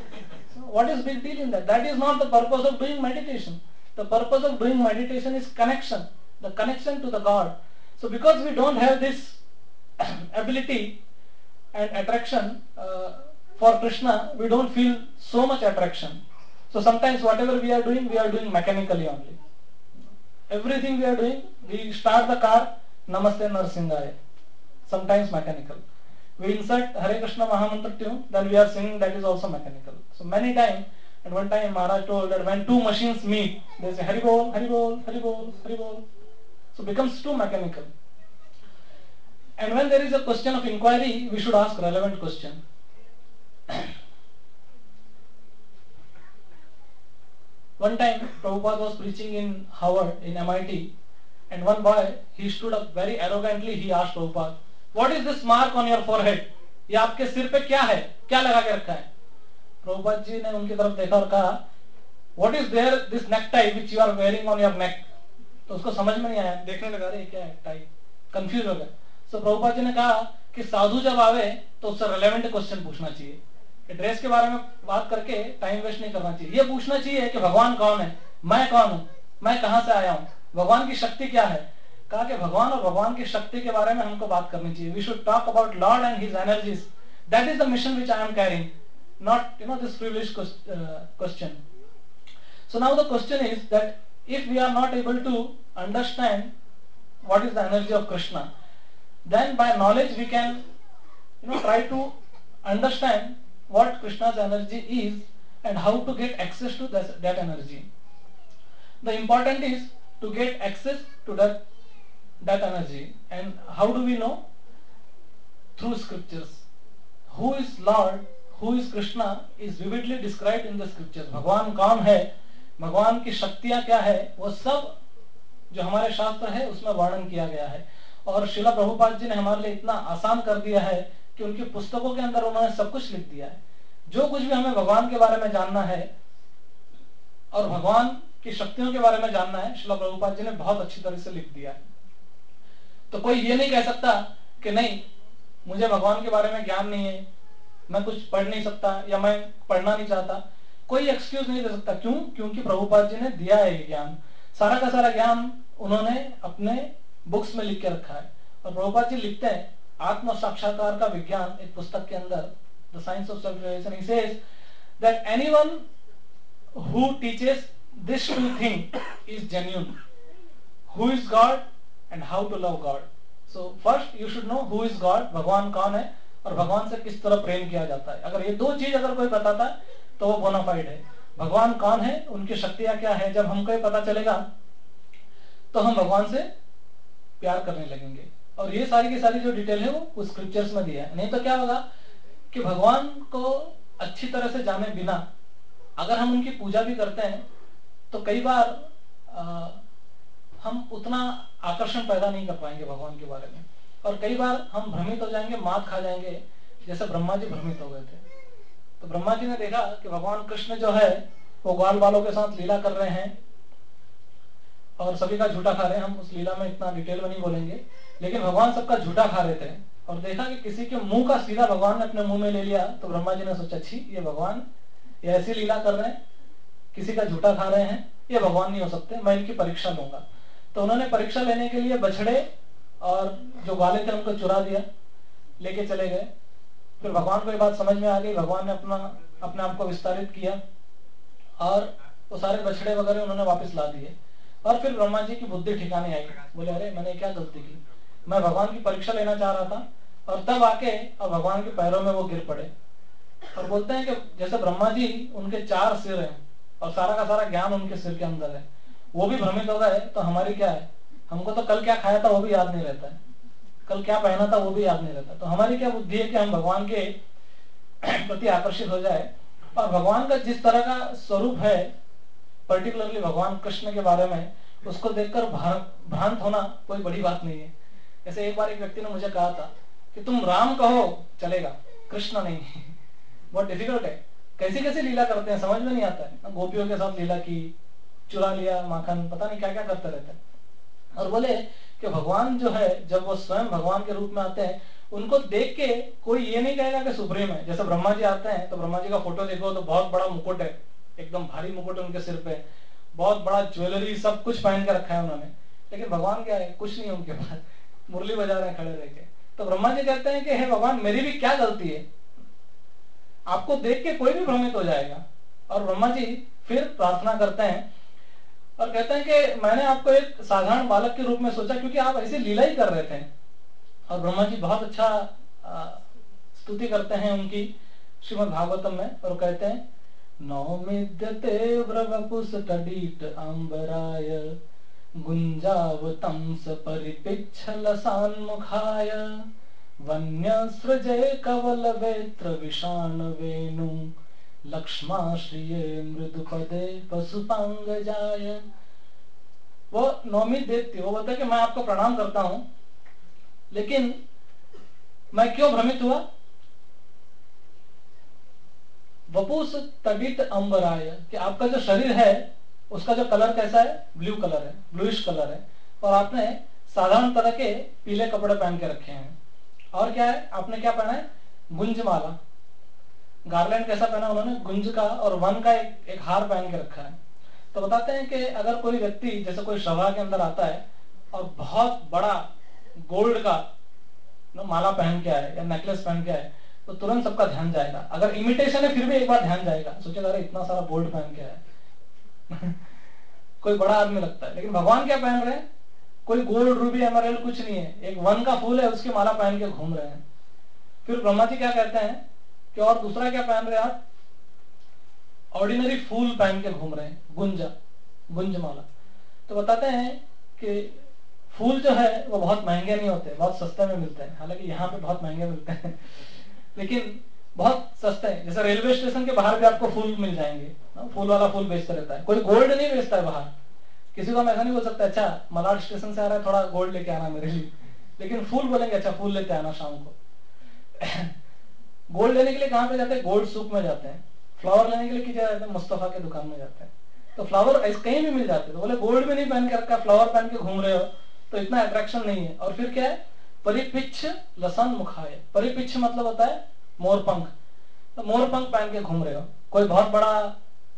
So what is big deal in that? That is not the purpose of doing meditation. The purpose of doing meditation is connection, the connection to the God. So because we don't have this ability and attraction for Krishna, we don't feel so much attraction. So sometimes whatever we are doing mechanically only. Everything we are doing, we start the car, Namaste Narsingaya. Sometimes mechanical. We insert Hare Krishna Mahamantra tune, then we are singing, that is also mechanical. So many times, and one time Maharaj told that when two machines meet, they say Hari Bol, Hari Bol, Hari Bol, Hari Bol. So becomes too mechanical. And when there is a question of inquiry, we should ask relevant question. One time, Prabhupada was preaching in Howard, in MIT, and one boy, he stood up very arrogantly, he asked Prabhupada, what is this mark on your forehead? ये आपके सिर पे क्या है, क्या लगा के रखा है? प्रभुपाद जी ने उनकी तरफ देखा और कहा, what is there this necktie which you are wearing on your neck? तो उसको समझ में नहीं आया, देखने लगा रहे क्या है टाई, कंफ्यूज हो गया। सो प्रभुपाद जी ने कहा कि साधु जब आवे तो उससे रेलेवेंट क्वेश्चन पूछना चाहिए, ड्रेस के बारे में बात करके टाइम वेस्ट नहीं करना चाहिए। ये पूछना चाहिए कि भगवान कौन है, मैं कौन हूं, मैं कहां से आया हूं, भगवान की शक्ति क्या है। कहा कि भगवान और भगवान की शक्ति के बारे में हमको बात करनी चाहिए। We should talk about Lord and his energies, that is the mission which I am carrying, not this frivolous question. So now the question is that if we are not able to understand what is the energy of Krishna, then by knowledge we can try to understand what Krishna's energy is and how to get access to that energy. The important is to get access to that energy, and how do we know? Through scriptures. Who is Lord, who is Krishna is vividly described in the scriptures. भगवान कौन है, भगवान की शक्तियां क्या है, वो सब जो हमारे शास्त्र है उसमें वर्णन किया गया है। और श्रीला प्रभुपाद जी ने हमारे लिए इतना आसान कर दिया है कि उनकी पुस्तकों के अंदर उन्होंने सब कुछ लिख दिया है। जो कुछ भी हमें भगवान के बारे में जानना है और भगवान की शक्तियों के बारे में जानना है, श्रीला प्रभुपाद जी ने बहुत अच्छी तरह से लिख दिया है। तो कोई ये नहीं कह सकता कि नहीं मुझे भगवान के बारे में ज्ञान नहीं है, मैं कुछ पढ़ नहीं सकता या मैं पढ़ना नहीं चाहता। कोई एक्सक्यूज नहीं दे सकता। क्यों? क्योंकि प्रभुपाद जी ने दिया है ये ज्ञान, सारा का सारा ज्ञान उन्होंने अपने बुक्स में लिख के रखा है। और प्रभुपाद जी लिखते हैं आत्म साक्षात्कार का विज्ञान एक पुस्तक के अंदर, the science of self realisation, he says that anyone who teaches this two thing is genuine: who is God and how to love God. So first you should know who is God, भगवान कौन है और भगवान से किस तरह प्रेम किया जाता है। अगर ये दो चीज अगर कोई बताता है तो वो बोनाफाइड है। भगवान कौन है, उनकी शक्तियां क्या है, जब हमको ये पता चलेगा तो हम भगवान से प्यार करने लगेंगे। और ये सारी की सारी जो डिटेल है वो स्क्रिप्चर्स में दिया है। नहीं तो क्या होगा कि भगवान को अच्छी तरह से जाने बिना अगर हम उनकी पूजा भी करते हैं तो कई बार हम उतना आकर्षण पैदा नहीं कर पाएंगे भगवान के बारे में, और कई बार हम भ्रमित हो जाएंगे, मात खा जाएंगे, जैसे ब्रह्मा जी भ्रमित हो गए थे। तो ब्रह्मा जी ने देखा कि भगवान कृष्ण जो है वो ग्वाल बालों के साथ लीला कर रहे हैं और सभी का झूठा खा रहे हैं। हम उस लीला में इतना डिटेल में नहीं बोलेंगे, लेकिन भगवान सबका झूठा खा रहे थे। और देखा कि किसी के मुंह का सीधा भगवान ने अपने मुंह में ले लिया, तो ब्रह्मा जी ने सोचा छी, ये भगवान ये ऐसी लीला कर रहे हैं, किसी का झूठा खा रहे हैं, ये भगवान नहीं हो सकते, मैं इनकी परीक्षा लूंगा। तो उन्होंने परीक्षा लेने के लिए बछड़े और जो ग्वाले थे उनको चुरा दिया, लेके चले गए। फिर भगवान को ये बात समझ में आ गई, भगवान ने अपने आप को विस्तारित किया और वो सारे बछड़े वगैरह उन्होंने वापस ला दिए। और फिर ब्रह्मा जी की बुद्धि ठिकाने आई, बोले अरे मैंने क्या गलती की, मैं भगवान की परीक्षा लेना चाह रहा था। और तब आके और भगवान के पैरों में वो गिर पड़े और बोलते हैं कि जैसे ब्रह्मा जी उनके 4 सिर हैं और सारा का सारा ज्ञान उनके सिर के अंदर है, वो भी भ्रमित हो गए। तो हमारी क्या है, हमको तो कल क्या खाया था वो भी याद नहीं रहता है, कल क्या पहना था वो भी याद नहीं रहता। तो हमारी क्या बुद्धि है कि हम भगवान के प्रति आकर्षित हो जाए। और भगवान का जिस तरह का स्वरूप है, पर्टिकुलरली भगवान कृष्ण के बारे में, उसको देखकर भ्रांत होना कोई बड़ी बात नहीं है। जैसे एक बार एक व्यक्ति ने मुझे कहा था कि तुम राम कहो चलेगा, कृष्ण नहीं। बहुत डिफिकल्ट है, कैसी कैसी लीला करते हैं समझ में नहीं आता है। गोपियों के साथ लीला की, चुरा लिया माखन, पता नहीं क्या क्या करते रहते हैं। और बोले कि भगवान जो है जब वो स्वयं भगवान के रूप में आते हैं, उनको देख के कोई ये नहीं कहेगा कि सुप्रीम है। जैसे ब्रह्मा जी आते हैं तो ब्रह्मा जी का फोटो देखो तो बहुत बड़ा मुकुट है, एकदम भारी मुकुट है उनके सिर पे, बहुत बड़ा ज्वेलरी सब कुछ पहन के रखा है उन्होंने। लेकिन भगवान क्या है, कुछ नहीं है उनके पास, मुरली बजा रहे हैं खड़े रह के। तो ब्रह्मा जी कहते हैं कि हे भगवान मेरी भी क्या गलती है, आपको देख के कोई भी भ्रमित हो जाएगा। और ब्रह्मा जी फिर प्रार्थना करते हैं और कहते हैं कि मैंने आपको एक साधारण बालक के रूप में सोचा क्योंकि आप ऐसी लीला ही कर रहे थे। और ब्रह्मा जी बहुत अच्छा स्तुति करते हैं उनकी श्रीमद् भागवतम में, और कहते हैं नौमिद्यते व्रवपुष तडीट अंबराय गुंजावतंस परिपिच्छल सान्मुखाय वन्यसृजय कवल वेत्र विषाण वेणु लक्ष्माश्रिये मृदुपदे पशुपांगजाय। वो नौमी देवती, वो बोलता है कि मैं आपको प्रणाम करता हूं, लेकिन मैं क्यों भ्रमित हुआ, वपुस तडित अंबराय, कि आपका जो शरीर है उसका जो कलर कैसा है, ब्लू कलर है, ब्लूइश कलर है, और आपने साधारण तरह के पीले कपड़े पहन के रखे हैं। और क्या है, आपने क्या पहना है, गुंजमाला, गार्लैंड कैसा पहना उन्होंने, गुंज का और वन का एक हार पहन के रखा है। तो बताते हैं कि अगर कोई व्यक्ति जैसे कोई सभा के अंदर आता है और बहुत बड़ा गोल्ड का माला पहन के आए या नेकलेस पहन के आए, तो तुरंत सबका ध्यान जाएगा। अगर इमिटेशन है फिर भी एक बार ध्यान जाएगा, सोचेगा अरे इतना सारा गोल्ड पहन के आया कोई बड़ा आदमी लगता है। लेकिन भगवान क्या पहन रहे हैं, कोई गोल्ड रूबी एमरल्ड कुछ नहीं है, एक वन का फूल है उसकी माला पहन के घूम रहे हैं। फिर ब्रह्मा जी क्या कहते हैं कि और दूसरा क्या पहन रहे हैं आप, ऑर्डिनरी फूल पहन के घूम रहे हैं, गुंज माला। तो बताते हैं कि फूल जो है वो बहुत महंगे नहीं होते, बहुत सस्ते में मिलते हैं। हालांकि यहाँ पे बहुत महंगे मिलते हैं लेकिन बहुत सस्ते हैं। जैसे रेलवे स्टेशन के बाहर भी आपको फूल मिल जाएंगे, फूल वाला फूल बेचता रहता है, कोई गोल्ड नहीं बेचता है बाहर। किसी को हम ऐसा नहीं बोल सकता अच्छा मलाड स्टेशन से आ रहा है थोड़ा गोल्ड लेके आना मेरे लिए, लेकिन फूल बोलेंगे अच्छा फूल लेते आना शाम को गोल्ड लेने के लिए कहाँ पे जाते हैं, गोल्ड सूक में जाते हैं। फ्लावर लेने के लिए किसी जाते हैं, मुस्तफा के दुकान में जाते हैं। तो फ्लावर कहीं भी मिल जाते हैं। तो बोले गोल्ड भी नहीं पहन के रखा, फ्लावर पहन के घूम रहे हो तो इतना अट्रैक्शन नहीं है। और फिर क्या है, परिपिच्छ लसन मुखाय, परिपिच्छ मतलब होता है मोरपंख। तो मोरपंख पहन के घूम रहे हो, कोई बहुत बड़ा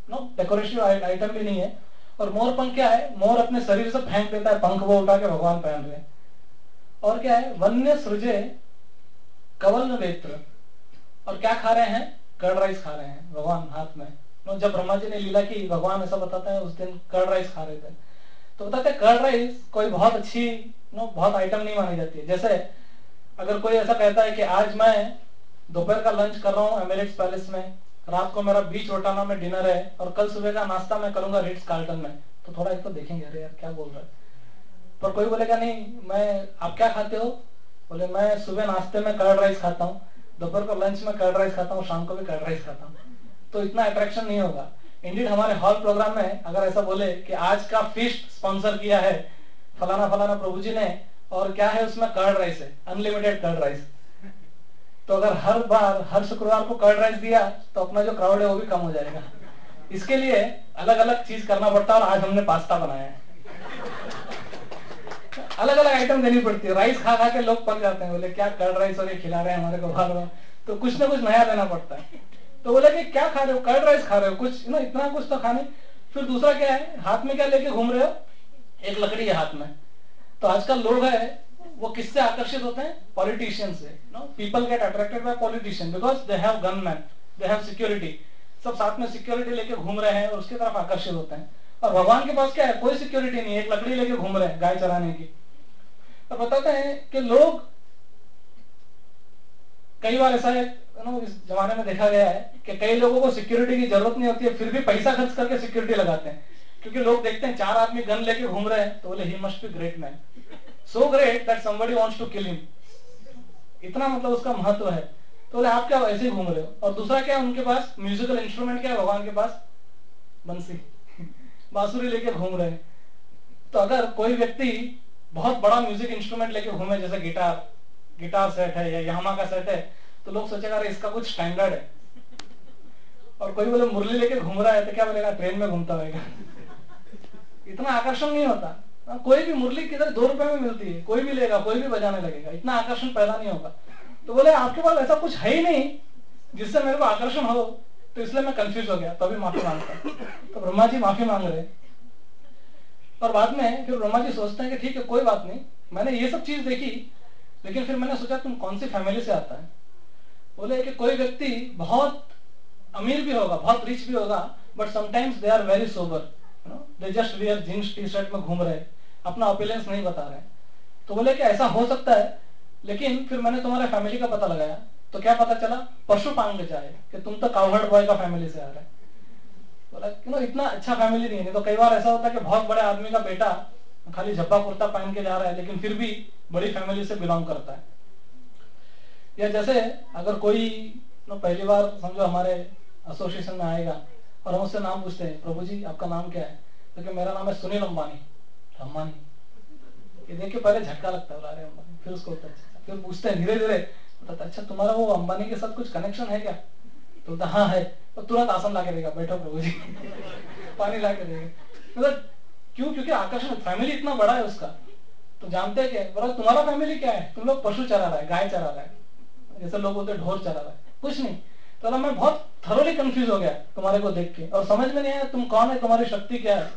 नो डेकोरेटिव आइटम भी नहीं है। और मोर पंख क्या है, मोर अपने शरीर से फेंक देता है, पंख वो उठा के भगवान पहन रहे हैं। और क्या है, वन्य सृजे कवल नेत्र, और क्या खा रहे हैं, कर्ड राइस खा रहे हैं भगवान हाथ में। नो जब ब्रह्मा जी ने लीला की, भगवान ऐसा बताते हैं उस दिन कर्ड राइस खा रहे थे। तो बताते हैं कर्ड राइस कोई बहुत अच्छी बहुत आइटम नहीं मानी जाती है। जैसे अगर कोई ऐसा कहता है कि आज मैं दोपहर का लंच कर रहा हूँ एमिरेट्स पैलेस में, रात को मेरा बीच रोटाना में डिनर है, और कल सुबह का नाश्ता मैं करूंगा रिट्स कार्ल्टन में, तो थोड़ा एक तो देखेंगे अरे यार क्या बोल रहा है। पर कोई बोलेगा नहीं, मैं आप क्या खाते हो, बोले मैं सुबह नाश्ते में कर्ड राइस खाता हूँ, दोपहर को लंच में कर्ड राइस खाता हूँ, शाम को भी कर्ड राइस खाता हूँ, तो इतना अट्रैक्शन नहीं होगा। इंडियन हमारे हॉल प्रोग्राम में अगर ऐसा बोले कि आज का फीस्ट स्पॉन्सर किया है फलाना फलाना प्रभु जी ने, और क्या है उसमें कर्ड राइस है, अनलिमिटेड कर्ड राइस, तो अगर हर बार हर शुक्रवार को कर्ड राइस दिया तो अपना जो क्राउड है वो भी कम हो जाएगा। इसके लिए अलग अलग चीज करना पड़ता है, और आज हमने पास्ता बनाया है। अलग अलग आइटम देनी पड़ती है, राइस खा खा के लोग पक जाते हैं, बोले क्या कर्ड राइस और ये खिला रहे हैं हमारे को बार बार, तो कुछ ना कुछ नया देना पड़ता है। तो बोले कि क्या खा रहे हो, कर्ड राइस खा रहे हो, कुछ ना इतना कुछ तो खाने। फिर दूसरा क्या है, हाथ में क्या लेके घूम रहे हो, एक लकड़ी है हाथ में। तो आजकल लोग है वो किससे आकर्षित होते हैं, पॉलिटिशियन से। People get attracted by politician because they have gunman, they have security, सब साथ में सिक्योरिटी लेके घूम रहे हैं और उसकी तरफ आकर्षित होते हैं। और भगवान के पास क्या है, कोई सिक्योरिटी नहीं है, एक लकड़ी लेके घूम रहे हैं गाय चराने की। और बताते हैं कि लोग कई बार ऐसा है इस जमाने में देखा गया है कि कई लोगों को सिक्योरिटी की जरूरत नहीं होती है, फिर भी पैसा खर्च करके सिक्योरिटी लगाते हैं, क्योंकि लोग देखते हैं 4 आदमी गन लेके घूम रहे हैं तो बोले he must be great man, so great that somebody wants to kill him, इतना मतलब उसका महत्व है। तो बोले आप क्या ऐसे ही घूम रहे हो। और दूसरा क्या है, उनके पास म्यूजिकल इंस्ट्रूमेंट क्या है, भगवान के पास बंसी बांसुरी लेके घूम रहे हैं। तो अगर कोई व्यक्ति बहुत बड़ा म्यूजिक इंस्ट्रूमेंट लेके घूमे, जैसे गिटार सेट है या यामा का सेट है, तो लोग सोचेगा अरे इसका कुछ स्टैंडर्ड है। और कोई बोले मुरली लेके घूम रहा है तो क्या बोलेगा, ट्रेन में घूमता रहेगा। इतना आकर्षण नहीं होता। कोई भी मुरली किधर 2 रुपए में मिलती है, कोई भी लेगा, कोई भी बजाने लगेगा, इतना आकर्षण पैदा नहीं होगा। तो बोले आपके पास ऐसा कुछ है ही नहीं जिससे मेरे को आकर्षण हो, तो इसलिए मैं कंफ्यूज हो गया, तो अभी माफी मांगता। तो ब्रह्मा जी माफी मांग रहे। और बाद में फिर ब्रह्मा जी सोचते हैं कि ठीक है कोई बात नहीं, मैंने ये सब चीज देखी, लेकिन फिर मैंने सोचा तुम कौन सी फैमिली से आता है। बोले कि कोई व्यक्ति बहुत अमीर भी होगा, बहुत रिच भी होगा, but sometimes they are very sober, they just wear jeans T shirt में घूम रहे, अपना अपीयरेंस नहीं बता रहे। तो बोले कि ऐसा हो सकता है, लेकिन फिर मैंने तुम्हारे फैमिली का पता लगाया, तो क्या पता चला, पशु पांग जाए कि तुम तो काउहर्ड बॉय का फैमिली से आ रहे। बोला इतना अच्छा फैमिली नहीं है। तो कई बार ऐसा होता है कि बहुत बड़े आदमी का बेटा खाली झब्बा कुर्ता पहन के जा रहा है, लेकिन फिर भी बड़ी फैमिली से बिलोंग करता है। या जैसे अगर कोई पहली बार समझो हमारे एसोसिएशन में आएगा और हम उससे नाम पूछते हैं, प्रभु जी आपका नाम क्या है, तो मेरा नाम है सुनील अंबानी। अंबानी ये देख के पहले झटका लगता है, अरे अंबानी, फिर उसको होता है, फिर पूछते हैं धीरे धीरे, बताता अच्छा तुम्हारा वो अंबानी के साथ कुछ कनेक्शन है क्या, तो हाँ है, तो तुरंत आसन ला के देगा, बैठो प्रभु जी पानी ला के देगा। मतलब क्यों, क्योंकि आकर्षण, फैमिली इतना बड़ा है उसका। तो जानते हैं क्या, बोला तुम्हारा फैमिली क्या है, तुम लोग पशु चरा रहा है, गाय चरा रहा है, जैसे लोग बोलते ढोर चरा रहा है, कुछ नहीं। तो मैं बहुत थरोली कंफ्यूज हो गया तुम्हारे को देख के, और समझ में नहीं आया तुम कौन है, तुम्हारी शक्ति क्या है।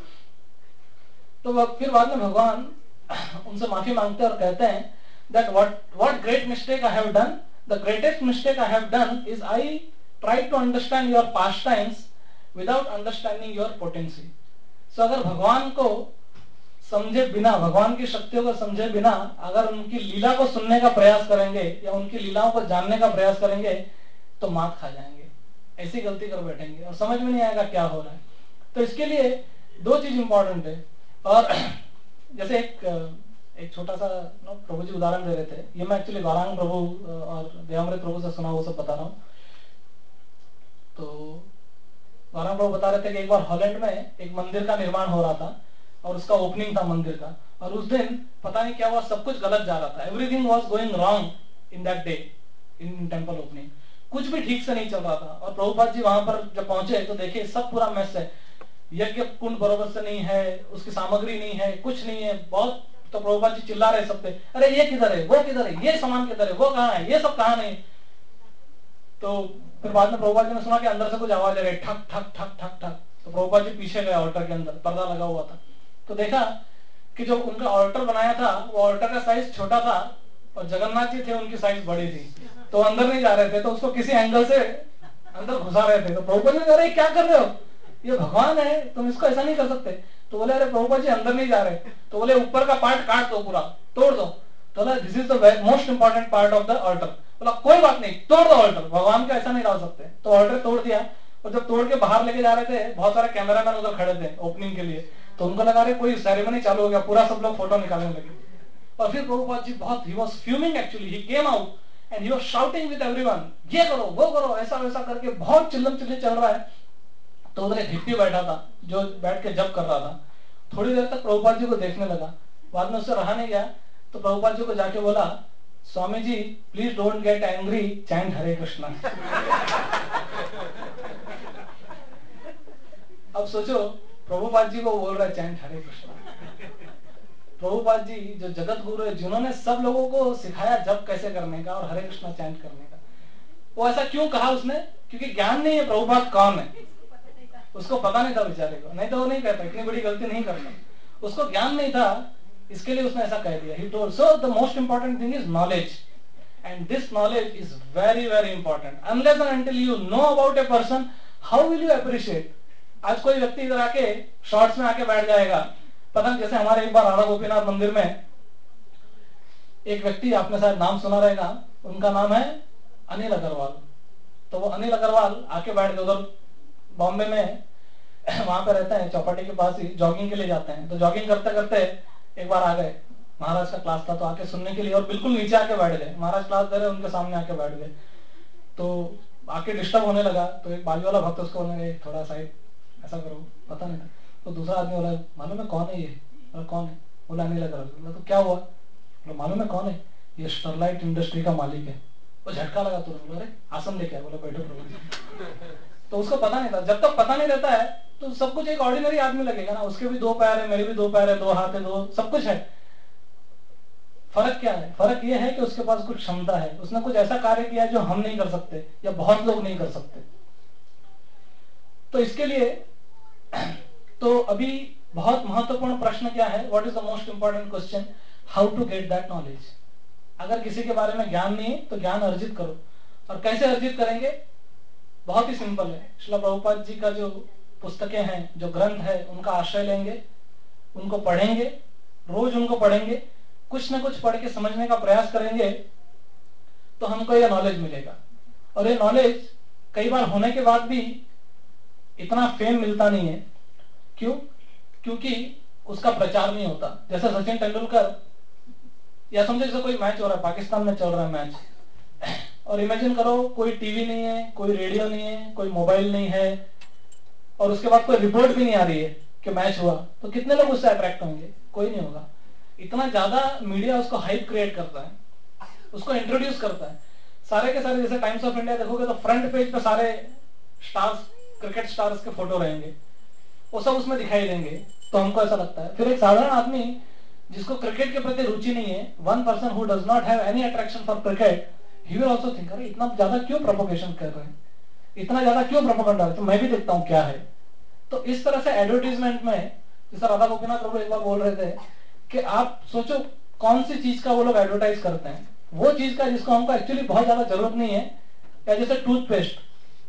तो फिर बाद में भगवान उनसे माफी मांगते हैं और कहते हैं that what great mistake I have done, the greatest mistake I have done is I tried to understand your pastimes without understanding your potency. So अगर भगवान को समझे बिना, भगवान की शक्तियों को समझे बिना अगर उनकी लीला को सुनने का प्रयास करेंगे या उनकी लीलाओं को जानने का प्रयास करेंगे तो मात खा जाएंगे, ऐसी गलती कर बैठेंगे और समझ में नहीं आएगा क्या हो रहा है। तो इसके लिए 2 चीज इंपॉर्टेंट है। और जैसे एक छोटा सा प्रभु जी उदाहरण दे रहे थे, ये मैं एक्चुअली गौरांग प्रभु और देवामृत प्रभु से सुना वो सब बता रहा हूँ। तो गौरांग प्रभु बता रहे थे कि एक बार हॉलैंड में एक मंदिर का निर्माण हो रहा था और उसका ओपनिंग था मंदिर का, और उस दिन पता नहीं क्या हुआ, सब कुछ गलत जा रहा था, everything was going wrong in that day in temple opening, कुछ भी ठीक से नहीं चल रहा था। और प्रभुपाद जी वहां पर जब पहुंचे तो देखिए सब पूरा मैस है, यज्ञ कुंड बरोबर से नहीं है, उसकी सामग्री नहीं है, कुछ नहीं है, बहुत। तो प्रभुपाद जी चिल्ला रहे सब पे, अरे ये किधर है, वो किधर है, ये सामान किधर है, वो कहाँ है, ये सब कहाँ नहीं। तो फिर बाद में प्रभुपाद जी ने सुना कि अंदर से कुछ आवाज आ रही है, ठक ठक ठक ठक ठक। तो प्रभुपाद जी पीछे गए ऑल्टर के अंदर, पर्दा लगा हुआ था, तो देखा कि जो उनका ऑल्टर बनाया था वो ऑल्टर का साइज छोटा था और जगन्नाथ जी थे उनकी साइज बड़ी थी, तो अंदर नहीं जा रहे थे, तो उसको किसी एंगल से अंदर घुसा रहे थे। तो प्रभुपाद जी कह रहे क्या कर रहे हो, ये भगवान है, तुम इसको ऐसा नहीं कर सकते। तो बोले अरे प्रभुपाद जी अंदर नहीं जा रहे। तो बोले ऊपर का पार्ट काट दो, पूरा तोड़ दो। तो बोला this is the most important part of the altar. बोला कोई बात नहीं, तोड़ दो ऑल्टर, भगवान का ऐसा नहीं डाल सकते। तो ऑल्टर तोड़ दिया, और जब तोड़ के बाहर लेके जा रहे थे बहुत सारे कैमरामैन उधर खड़े थे ओपनिंग के लिए, तो उनको लगा रहे कोई सेरेमनी चालू हो गया, पूरा सब लोग फोटो निकालने लगे। और फिर प्रभुपाद जी बहुत, he was fuming actually, he came out and he was shouting with everyone, ये करो वो करो ऐसा वैसा करके बहुत चिल्लम चिल्ली चल रहा है। तो उधर एक हिप्पी बैठा था जो बैठ के जप कर रहा था, थोड़ी देर तक प्रभुपाद जी को देखने लगा, बाद में उससे रहा नहीं गया, तो प्रभुपाद जी को जाके बोला Swami ji please don't get angry, chant Hare Krishna. अब सोचो प्रभुपाद जी को बोल रहा है चैंट हरे कृष्णा। प्रभुपाद जी जो जगत गुरु है, जिन्होंने सब लोगों को सिखाया जप कैसे करने का और हरे कृष्णा चैंट करने का, वो ऐसा क्यों कहा उसने? क्योंकि ज्ञान नहीं है प्रभुपाद कौन है, उसको पता नहीं था बेचारे को, नहीं तो वो नहीं कहता, इतनी बड़ी गलती नहीं करता, उसको ज्ञान नहीं था, इसके लिए उसने ऐसा कह दिया। He told, so the most important thing is knowledge, and this knowledge is very very important. Unless and until you know about a person, how will you appreciate? आज कोई व्यक्ति इधर आके शॉर्ट्स में आके बैठ जाएगा, पता नहीं, जैसे हमारे एक बार राधा गोपीनाथ मंदिर में एक व्यक्ति, आपने शायद नाम सुना रहेगा, उनका नाम है अनिल अग्रवाल। तो वो अनिल अग्रवाल आके बैठ गए उधर बॉम्बे में, वहां पे रहते हैं चौपाटी के पास ही, जॉगिंग के लिए जाते हैं। तो जॉगिंग करते करते एक बार आ गए, महाराज का क्लास था तो आके सुनने के लिए, और बिल्कुल नीचे आके बैठ गए, महाराज क्लास दे रहे उनके सामने आके बैठ गए। तो आके डिस्टर्ब होने लगा, तो एक बाजू वाला भक्त उसको बोलने लगे थोड़ा साइड ऐसा करो, पता नहीं था। तो दूसरा आदमी बोला मालूम है कौन है ये? बोला कौन है? बोला नहीं लगा। बोला तो क्या हुआ? बोला मालूम है कौन है? ये स्टरलाइट इंडस्ट्री का मालिक है। वो झटका लगा तुरंत, बोला अरे आसन लेके आया। बोला बैठो प्रभु। तो उसको पता नहीं था, जब तक पता नहीं रहता है तो सब कुछ एक ऑर्डिनरी आदमी लगेगा ना, उसके भी दो पैर है, मेरे भी दो पैर है, दो हाथ है, दो सब कुछ है। फर्क क्या है? फर्क ये है कि उसके पास कुछ क्षमता है, उसने कुछ ऐसा कार्य किया जो हम नहीं कर सकते या बहुत लोग नहीं कर सकते। तो इसके लिए तो अभी बहुत महत्वपूर्ण प्रश्न क्या है, what is the most important question, how to get that knowledge. अगर किसी के बारे में ज्ञान नहीं है तो ज्ञान अर्जित करो। और कैसे अर्जित करेंगे? बहुत ही सिंपल है। श्रील प्रभुपाद जी का जो पुस्तकें हैं, जो ग्रंथ है, उनका आश्रय लेंगे, उनको पढ़ेंगे, रोज उनको पढ़ेंगे, कुछ ना कुछ पढ़ के समझने का प्रयास करेंगे, तो हमको यह नॉलेज मिलेगा। और ये नॉलेज कई बार होने के बाद भी इतना फेम मिलता नहीं है। क्यों? क्योंकि उसका प्रचार नहीं होता। जैसे सचिन तेंदुलकर, या समझो जैसे कोई मैच हो रहा है, पाकिस्तान में चल रहा है मैच, और इमेजिन करो कोई टीवी नहीं है, कोई रेडियो नहीं है, कोई मोबाइल नहीं है, और उसके बाद कोई रिपोर्ट भी नहीं आ रही है कि मैच हुआ, तो कितने लोग उससे अट्रैक्ट होंगे? कोई नहीं होगा। इतना ज्यादा मीडिया उसको हाइप क्रिएट करता है, उसको इंट्रोड्यूस करता है। सारे के सारे, जैसे टाइम्स ऑफ इंडिया देखोगे तो फ्रंट पेज पे सारे स्टार्स, क्रिकेट स्टार्स के फोटो रहेंगे, वो सब उसमें दिखाई देंगे। तो हमको ऐसा लगता है। फिर एक साधारण आदमी जिसको क्रिकेट के प्रति रुचि नहीं है, one person who does not have any attraction for cricket, he will also think अरे इतना ज्यादा क्यों प्रोपोगेशन कर रहे हैं, इतना ज्यादा क्यों प्रोपोगंडा, तो मैं भी देखता हूँ क्या है। तो इस तरह से एडवर्टीजमेंट में, जैसा राधा गोपीनाथ प्रभु एक बार बोल रहे थे कि आप सोचो कौन सी चीज का वो लोग एडवर्टाइज करते हैं, वो चीज का जिसको हमको एक्चुअली बहुत ज्यादा जरूरत नहीं है। या जैसे टूथपेस्ट,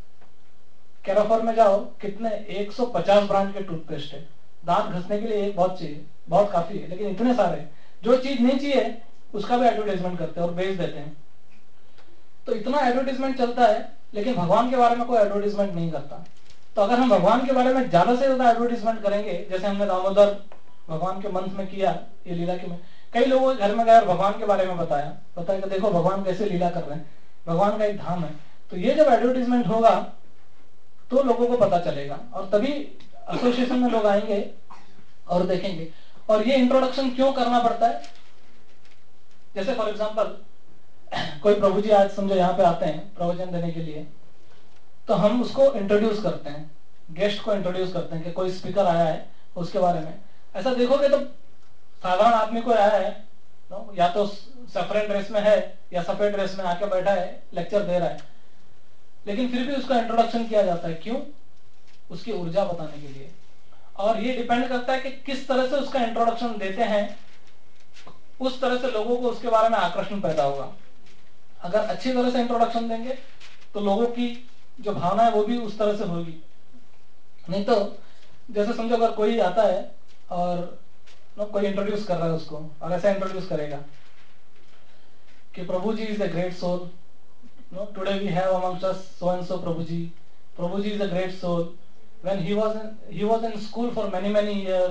कैराफर में जाओ, कितने 150 ब्रांड के टूथपेस्ट है, दांत घसने के लिए एक बहुत चाहिए, बहुत काफी है, लेकिन इतने सारे, जो चीज नहीं चाहिए उसका भी एडवर्टाइजमेंट करते हैं और बेच देते हैं। तो इतना एडवर्टाइजमेंट चलता है, लेकिन भगवान के बारे में कोई एडवर्टाइजमेंट नहीं करता। तो अगर हम भगवान के बारे में ज्यादा से ज्यादा एडवर्टाइजमेंट करेंगे, जैसे हमने दामोदर भगवान के मंथ में किया, ये लीला के में कई लोगों के घर में गए और भगवान के बारे में बताया कि देखो भगवान कैसे लीला कर रहे हैं, भगवान का एक धाम है। तो ये जब एडवर्टाइजमेंट होगा तो लोगों को पता चलेगा, और तभी एसोसिएशन में लोग आएंगे और देखेंगे। और ये इंट्रोडक्शन क्यों करना पड़ता है? जैसे फॉर एग्जाम्पल कोई प्रभु जी आज समझो यहाँ पे आते हैं प्रवचन देने के लिए, तो हम उसको इंट्रोड्यूस करते हैं, गेस्ट को इंट्रोड्यूस करते हैं कि कोई स्पीकर आया है, उसके बारे में। ऐसा देखोगे तो साधारण आदमी कोई आया है, या तो सफेद ड्रेस में है या सफेद ड्रेस में आके बैठा है, लेक्चर दे रहा है, लेकिन फिर भी उसका इंट्रोडक्शन किया जाता है। क्यों? उसकी ऊर्जा बताने के लिए। और ये डिपेंड करता है कि किस तरह से उसका इंट्रोडक्शन देते हैं, उस तरह से लोगों को उसके बारे में आकर्षण पैदा होगा। अगर अच्छी तरह से इंट्रोडक्शन देंगे तो लोगों की जो भावना है वो भी उस तरह से होगी। नहीं तो जैसे समझो अगर कोई आता है और कोई इंट्रोड्यूस कर रहा है उसको, और ऐसा इंट्रोड्यूस करेगा कि Prabhu ji is a great soul, today we have amongst us so and so Prabhu ji is a great soul, when he was in school for many years,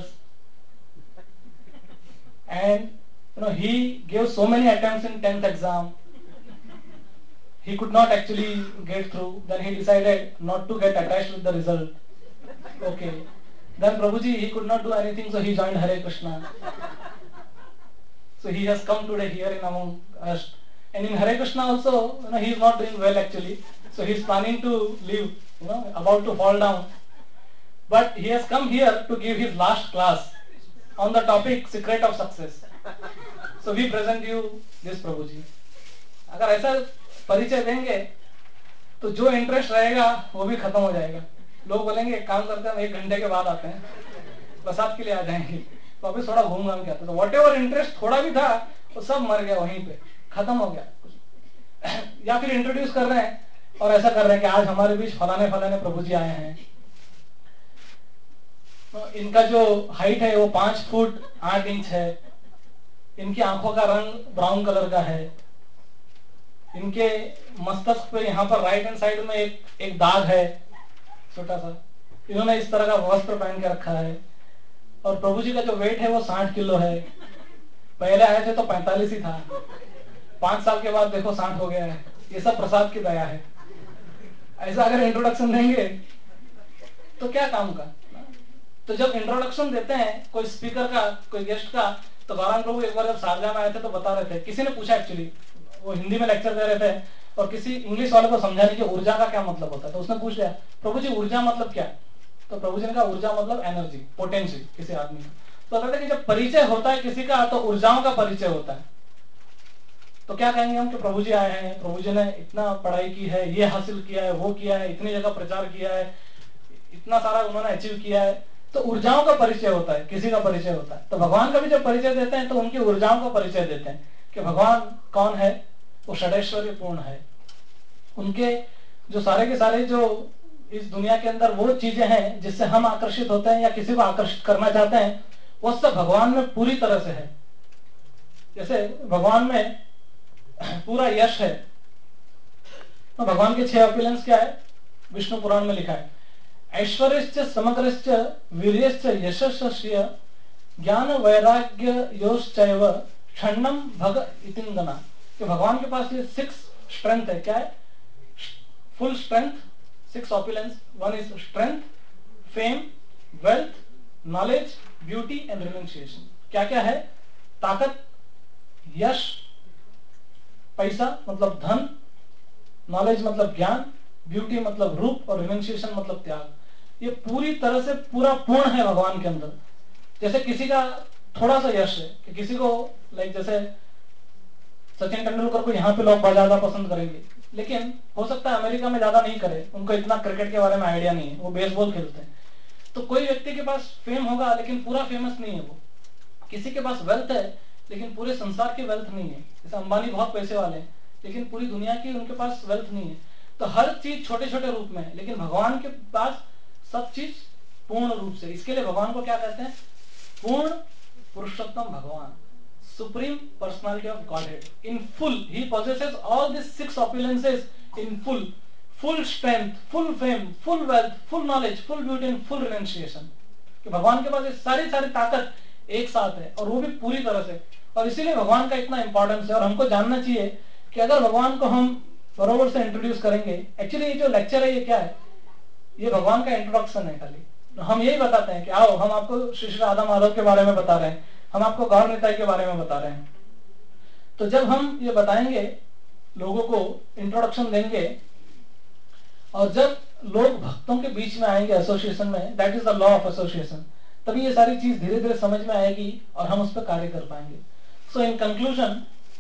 and he gave so many attempts in 10th exam, he could not actually get through, then he decided not to get attached with the result. Okay, then Prabhuji, he could not do anything, so he joined Hare Krishna. So he has come today here in among us, and in Hare Krishna also, he is not doing well actually, so he is planning to leave, about to fall down. But he has come here to give his last class on the topic secret of success. So we present you this Prabhu ji. अगर ऐसा परिचय देंगे तो जो इंटरेस्ट रहेगा वो भी खत्म हो जाएगा। लोग बोलेंगे एक काम करते हैं, 1 घंटे के बाद आते हैं, प्रसाद के लिए आ जाएंगे, तो अभी थोड़ा घूम घाम के आते। तो वॉट एवर इंटरेस्ट थोड़ा भी था वो सब मर गया, वहीं पे खत्म हो गया। या फिर इंट्रोड्यूस कर रहे हैं और ऐसा कर रहे हैं कि आज हमारे बीच फलाने फलाने प्रभु जी आए हैं, इनका जो हाइट है वो 5 फुट 8 इंच है, इनकी आंखों का रंग ब्राउन कलर का है, इनके मस्तक पे यहाँ पर राइट हैंड साइड में एक दाग है छोटा सा, इन्होंने इस तरह का वस्त्र पहन के रखा है, और प्रभु जी का जो वेट है वो 60 किलो है। पहले आए थे तो 45 ही था, 5 साल के बाद देखो 60 हो गया है। ये सब प्रसाद की दया है। ऐसा अगर इंट्रोडक्शन देंगे तो क्या काम का। तो जब इंट्रोडक्शन देते हैं कोई स्पीकर का, कोई गेस्ट का, तो गौरांग प्रभु एक बार जब शारजा में आए थे तो बता रहे थे, किसी ने पूछा, एक्चुअली वो हिंदी में लेक्चर दे रहे थे और किसी इंग्लिश वाले को समझाने की ऊर्जा का क्या मतलब होता है, तो उसने पूछ लिया, प्रभु जी ऊर्जा मतलब क्या? तो प्रभु जी ने कहा ऊर्जा मतलब एनर्जी, पोटेंशियल किसी आदमी का। तो कहते हैं कि जब परिचय होता है किसी का तो ऊर्जाओं का परिचय होता है। तो क्या कहेंगे हम कि प्रभु जी आए हैं, प्रभु जी ने इतना पढ़ाई की है, ये हासिल किया है, वो किया है, इतनी जगह प्रचार किया है, इतना सारा उन्होंने अचीव किया है। तो ऊर्जाओं का परिचय होता है, किसी का परिचय होता है। तो भगवान का भी जब परिचय देते हैं तो उनकी ऊर्जाओं का परिचय देते हैं कि भगवान कौन है, वो षडैश्वर्य पूर्ण है। उनके जो सारे के सारे जो इस दुनिया के अंदर वो चीजें हैं जिससे हम आकर्षित होते हैं या किसी को आकर्षित करना चाहते हैं, वो सब भगवान में पूरी तरह से है। जैसे भगवान में पूरा यश है, तो भगवान के 6 अपीलेंस क्या है, विष्णु पुराण में लिखा है, ऐश्वर्यश्च समग्रश्च वीर्यश्च यशस्स्य ज्ञान वैराग्य योश्चैव क्षण्णं भग इतिंगना। कि भगवान के पास ये 6 स्ट्रेंथ है। क्या है? Full strength, 6 opulence. 1 is strength, fame, wealth, knowledge, beauty and renunciation. क्या क्या है? ताकत, यश, पैसा मतलब धन, नॉलेज मतलब ज्ञान, ब्यूटी मतलब रूप, और रिनंसिएशन मतलब त्याग। ये पूरी तरह से पूरा पूर्ण है भगवान के अंदर। जैसे किसी का थोड़ा सा यश है कि किसी को जैसे सचिन तेंदुलकर को यहाँ पे लोग बहुत ज्यादा पसंद करेंगे, लेकिन हो सकता है अमेरिका में ज्यादा नहीं करे, उनको इतना क्रिकेट के बारे में आइडिया नहीं है, वो बेसबॉल खेलते हैं। तो कोई व्यक्ति के पास फेम होगा लेकिन पूरा फेमस नहीं है वो। किसी के पास वेल्थ है लेकिन पूरे संसार की वेल्थ नहीं है। जैसे अंबानी बहुत पैसे वाले हैं लेकिन पूरी दुनिया की उनके पास वेल्थ नहीं है। तो हर चीज छोटे छोटे रूप में है, लेकिन भगवान के पास सब चीज पूर्ण रूप से। इसके लिए भगवान को क्या कहते हैं? पूर्ण पुरुषोत्तम भगवान, supreme personality of Godhead in full. He possesses all these 6 opulences in full strength, full fame, full wealth, full knowledge, full beauty and full renunciation। कि भगवान के पास ये सारी सारी ताकत एक साथ है और वो भी पूरी तरह से। और इसीलिए भगवान का इतना इंपॉर्टेंस है। और हमको जानना चाहिए कि अगर भगवान को हम बरोबर से इंट्रोड्यूस करेंगे, एक्चुअली ये जो लेक्चर है ये क्या है? ये भगवान का इंट्रोडक्शन है। खाली हम यही बताते हैं कि आओ हम आपको श्री श्री राधा माधव के बारे में बता रहे हैं, हम आपको गौर निताई के बारे में बता रहे हैं। तो जब हम ये बताएंगे, लोगों को इंट्रोडक्शन देंगे, और जब लोग भक्तों के बीच में आएंगे एसोसिएशन में, that is the law of association, तभी ये सारी चीज धीरे धीरे समझ में आएगी और हम उस पर कार्य कर पाएंगे। So in conclusion,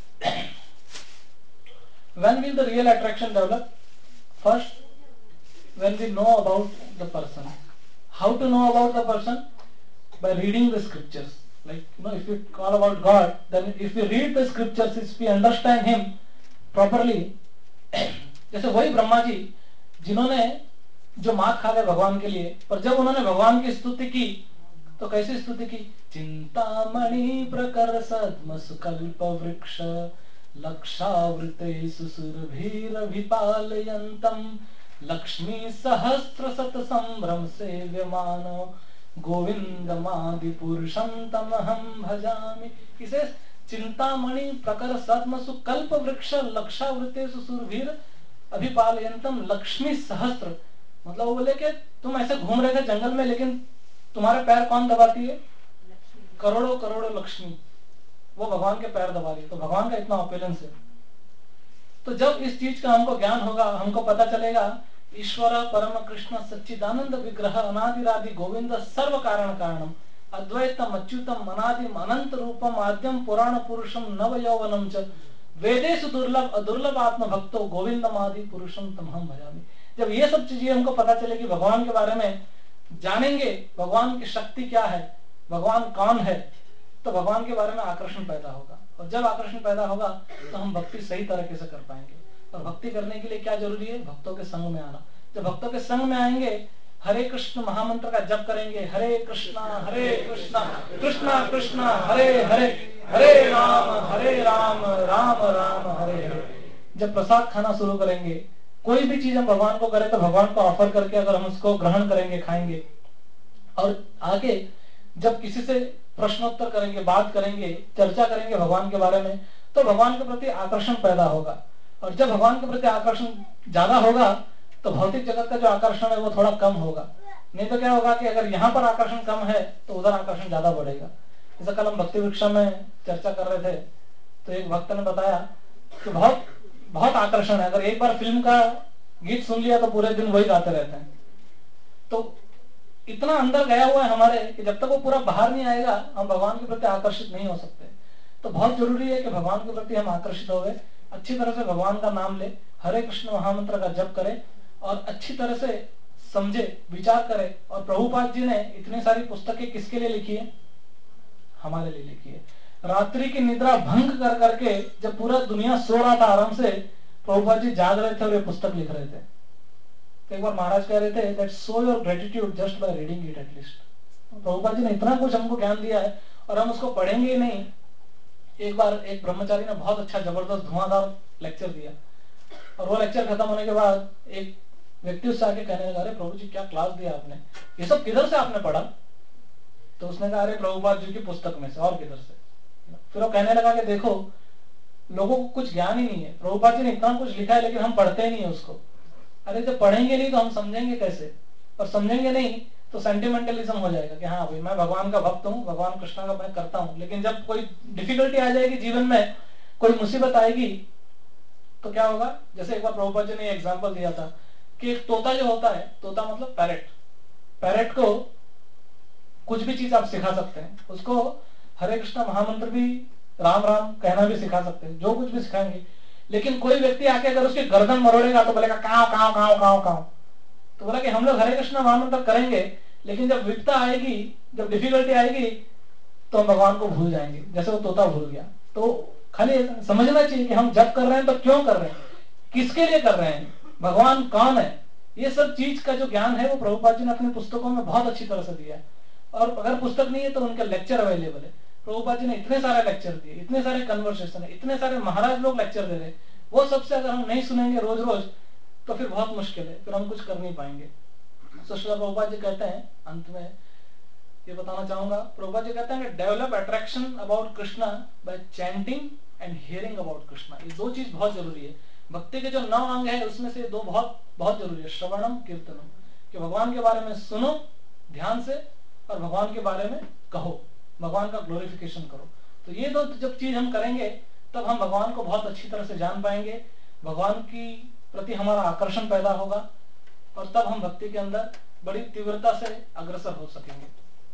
when will the real attraction develop? First, when we know about the person. How to know about the person? By reading the scriptures. Like, if you call about God, then if we read the scriptures, if we understand Him properly, जैसे वही ब्रह्मा जी जिन्होंने जो मात खा गए भगवान के लिए, पर जब उन्होंने भगवान की स्तुति की तो कैसी स्तुति की? चिंतामणि प्रकर सद्मसुकल्प वृक्ष लक्षावृते सुसुरभिरभिपालयन्तम् लक्ष्मी सहस्र शत संभ्रम सेव्यमानो गोविंदमादि पुरुषं तमहं भजामि। किसे? चिंतामणि प्रकर सद्मसु कल्प वृक्ष लक्षावृते सुसुरभिर अभिपालयन्तम लक्ष्मी सहस्त्र। मतलब वो बोले कि तुम ऐसे घूम रहे थे जंगल में, लेकिन तुम्हारे पैर कौन दबाती है? करोड़ों करोड़ों लक्ष्मी, वो भगवान के पैर दबा रही है। तो भगवान का इतना ऑपुलेंस है। तो जब इस चीज का हमको ज्ञान होगा, हमको पता चलेगा ईश्वर परम कृष्ण सच्चिदानंद विग्रह अनादिरादि गोविंद सर्व कारण कारणम अद्वैतम अच्युतम अनादिम अनंत रूपम आद्यम पुराण पुरुषम नव यौवनम च वेदेषु दुर्लभ अदुर्लभ आत्म भक्तो गोविंदम आदि पुरुषम तमहम भजामि। जब ये सब चीजें हमको पता चलेगी, भगवान के बारे में जानेंगे, भगवान की शक्ति क्या है, भगवान कौन है, तो भगवान के बारे में आकर्षण पैदा होगा। और जब आकर्षण पैदा होगा तो हम भक्ति सही तरीके से कर पाएंगे। और भक्ति करने के लिए क्या जरूरी है? भक्तों के संग में आना। जब भक्तों के संग में आएंगे, हरे कृष्ण महामंत्र का जप करेंगे, हरे कृष्णा कृष्णा कृष्णा हरे हरे हरे राम राम राम हरे हरे। जब प्रसाद खाना शुरू करेंगे, कोई भी चीज हम भगवान को करें तो भगवान को ऑफर करके अगर हम उसको ग्रहण करेंगे, खाएंगे, और आगे जब किसी से प्रश्नोत्तर करेंगे, बात करेंगे, चर्चा करेंगे भगवान के बारे में, तो भगवान के प्रति आकर्षण पैदा होगा। और जब भगवान के प्रति आकर्षण ज्यादा होगा तो भौतिक जगत का जो आकर्षण है वो थोड़ा कम होगा। नहीं तो क्या होगा कि अगर यहाँ पर आकर्षण कम है तो उधर आकर्षण ज्यादा बढ़ेगा। जैसे कल हम भक्ति वृक्षा में चर्चा कर रहे थे तो एक भक्त ने बताया कि बहुत बहुत आकर्षण है, अगर एक बार फिल्म का गीत सुन लिया तो पूरे दिन वही गाते रहते हैं। तो इतना अंदर गया हुआ है हमारे कि जब तक वो पूरा बाहर नहीं आएगा हम भगवान के प्रति आकर्षित नहीं हो सकते। तो बहुत जरूरी है कि भगवान के प्रति हम आकर्षित हो गए, अच्छी तरह से भगवान का नाम ले, हरे कृष्ण महामंत्र का जप करें और अच्छी तरह से समझे, विचार करें। और प्रभुपाद जी ने इतनी सारी पुस्तकें किसके लिए लिखी है? हमारे लिए लिखी है। रात्रि की निद्रा भंग कर करके जब पूरा दुनिया सो रहा था आराम से, प्रभुपाद जी जाग रहे थे और ये पुस्तक लिख रहे थे। एक बार महाराज कह रहे थे that show your gratitude just by reading it at least. Prabhupada ji ने इतना कुछ हमको ज्ञान दिया है और हम उसको पढ़ेंगे ही नहीं। एक बार एक ब्रह्मचारी ने बहुत अच्छा जबरदस्त धुआंधार लेक्चर दिया और वो लेक्चर खत्म होने के बाद एक व्यक्ति उससे आके कहने लगा, अरे प्रभु जी क्या क्लास दिया आपने, ये सब किधर से आपने पढ़ा? तो उसने कहा, अरे प्रभुपाद जी की पुस्तक में से। और किधर से? फिर वो कहने लगा कि देखो लोगों को कुछ ज्ञान ही नहीं है, प्रभुपाद जी ने इतना कुछ लिखा है लेकिन हम पढ़ते ही नहीं है उसको। अरे जब पढ़ेंगे नहीं तो हम समझेंगे कैसे? और समझेंगे नहीं तो सेंटिमेंटलिज्म हो जाएगा कि हाँ भाई मैं भगवान का भक्त हूँ, भगवान कृष्ण का मैं करता हूँ। लेकिन जब कोई डिफिकल्टी आ जाएगी जीवन में, कोई मुसीबत आएगी तो क्या होगा? जैसे एक बार प्रभुपाद जी ने एग्जांपल दिया था कि एक तोता जो होता है, तोता मतलब पैरेट, पैरेट को कुछ भी चीज आप सिखा सकते हैं, उसको हरे कृष्ण महामंत्र भी, राम राम कहना भी सिखा सकते हैं, जो कुछ भी सिखाएंगे। लेकिन कोई व्यक्ति आके अगर उसकी गर्दन मरोड़ेगा तो बोलेगा काव काव काव काव काव। तो बोला कि हम लोग हरे कृष्ण महामंत्र करेंगे लेकिन जब विपदा आएगी, जब डिफिकल्टी आएगी तो हम भगवान को भूल जाएंगे, जैसे वो तोता भूल गया। तो खाली समझना चाहिए कि हम जब कर रहे हैं तो क्यों कर रहे हैं, किसके लिए कर रहे हैं, भगवान कौन है। ये सब चीज का जो ज्ञान है वो प्रभुपाद जी ने अपनी पुस्तकों में बहुत अच्छी तरह से दिया है। और अगर पुस्तक नहीं है तो उनके लेक्चर अवेलेबल है। प्रभुपाद जी ने इतने सारे लेक्चर दिए, इतने सारे कन्वर्सेशन है, इतने सारे महाराज लोग लेक्चर दे रहे, वो सबसे अगर हम नहीं सुनेंगे रोज रोज तो फिर बहुत मुश्किल है, फिर हम कुछ कर नहीं पाएंगे। तो श्रील प्रभुपाद जी कहते हैं, अंत में ये बताना चाहूंगा, प्रभुपाद जी कहते हैं कि develop attraction about Krishna by chanting and hearing about Krishna. ये दो चीज बहुत जरूरी है। भक्ति के जो 9 अंग है उसमें से दो बहुत बहुत जरूरी है, श्रवणम कीर्तनम, कि भगवान के बारे में सुनो ध्यान से और भगवान के बारे में कहो, भगवान का ग्लोरिफिकेशन करो। तो ये दो जब चीज हम करेंगे तब हम भगवान को बहुत अच्छी तरह से जान पाएंगे, भगवान की प्रति हमारा आकर्षण पैदा होगा और तब हम भक्ति के अंदर बड़ी तीव्रता से अग्रसर हो सकेंगे।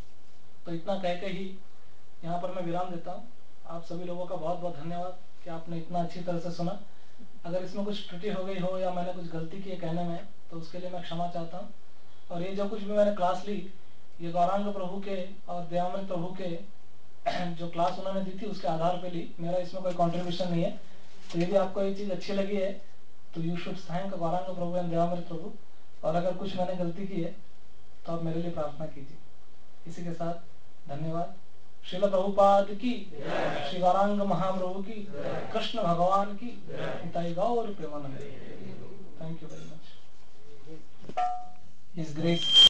तो इतना कह के ही यहाँ पर मैं विराम देता हूँ। आप सभी लोगों का बहुत बहुत धन्यवाद कि आपने इतना अच्छी तरह से सुना। अगर इसमें कुछ त्रुटि हो गई हो या मैंने कुछ गलती की है कहने में तो उसके लिए मैं क्षमा चाहता हूँ। और ये जो कुछ भी मैंने क्लास ली ये गौरांग प्रभु के और दयामृत प्रभु के जो क्लास उन्होंने दी थी उसके आधार पे ली, मेरा इसमें कोई कंट्रीब्यूशन नहीं है। तो यदि आपको ये चीज अच्छी लगी है तो you should thank Gauranga Prabhu and Dayamrita Prabhu, और अगर कुछ मैंने गलती की है तो आप मेरे लिए प्रार्थना कीजिए। इसी के साथ धन्यवाद। श्रील प्रभुपाद की, श्री गौरांग महाप्रभु की, कृष्ण भगवान की, Nitai Gaur Premanand. Thank you very much. His Grace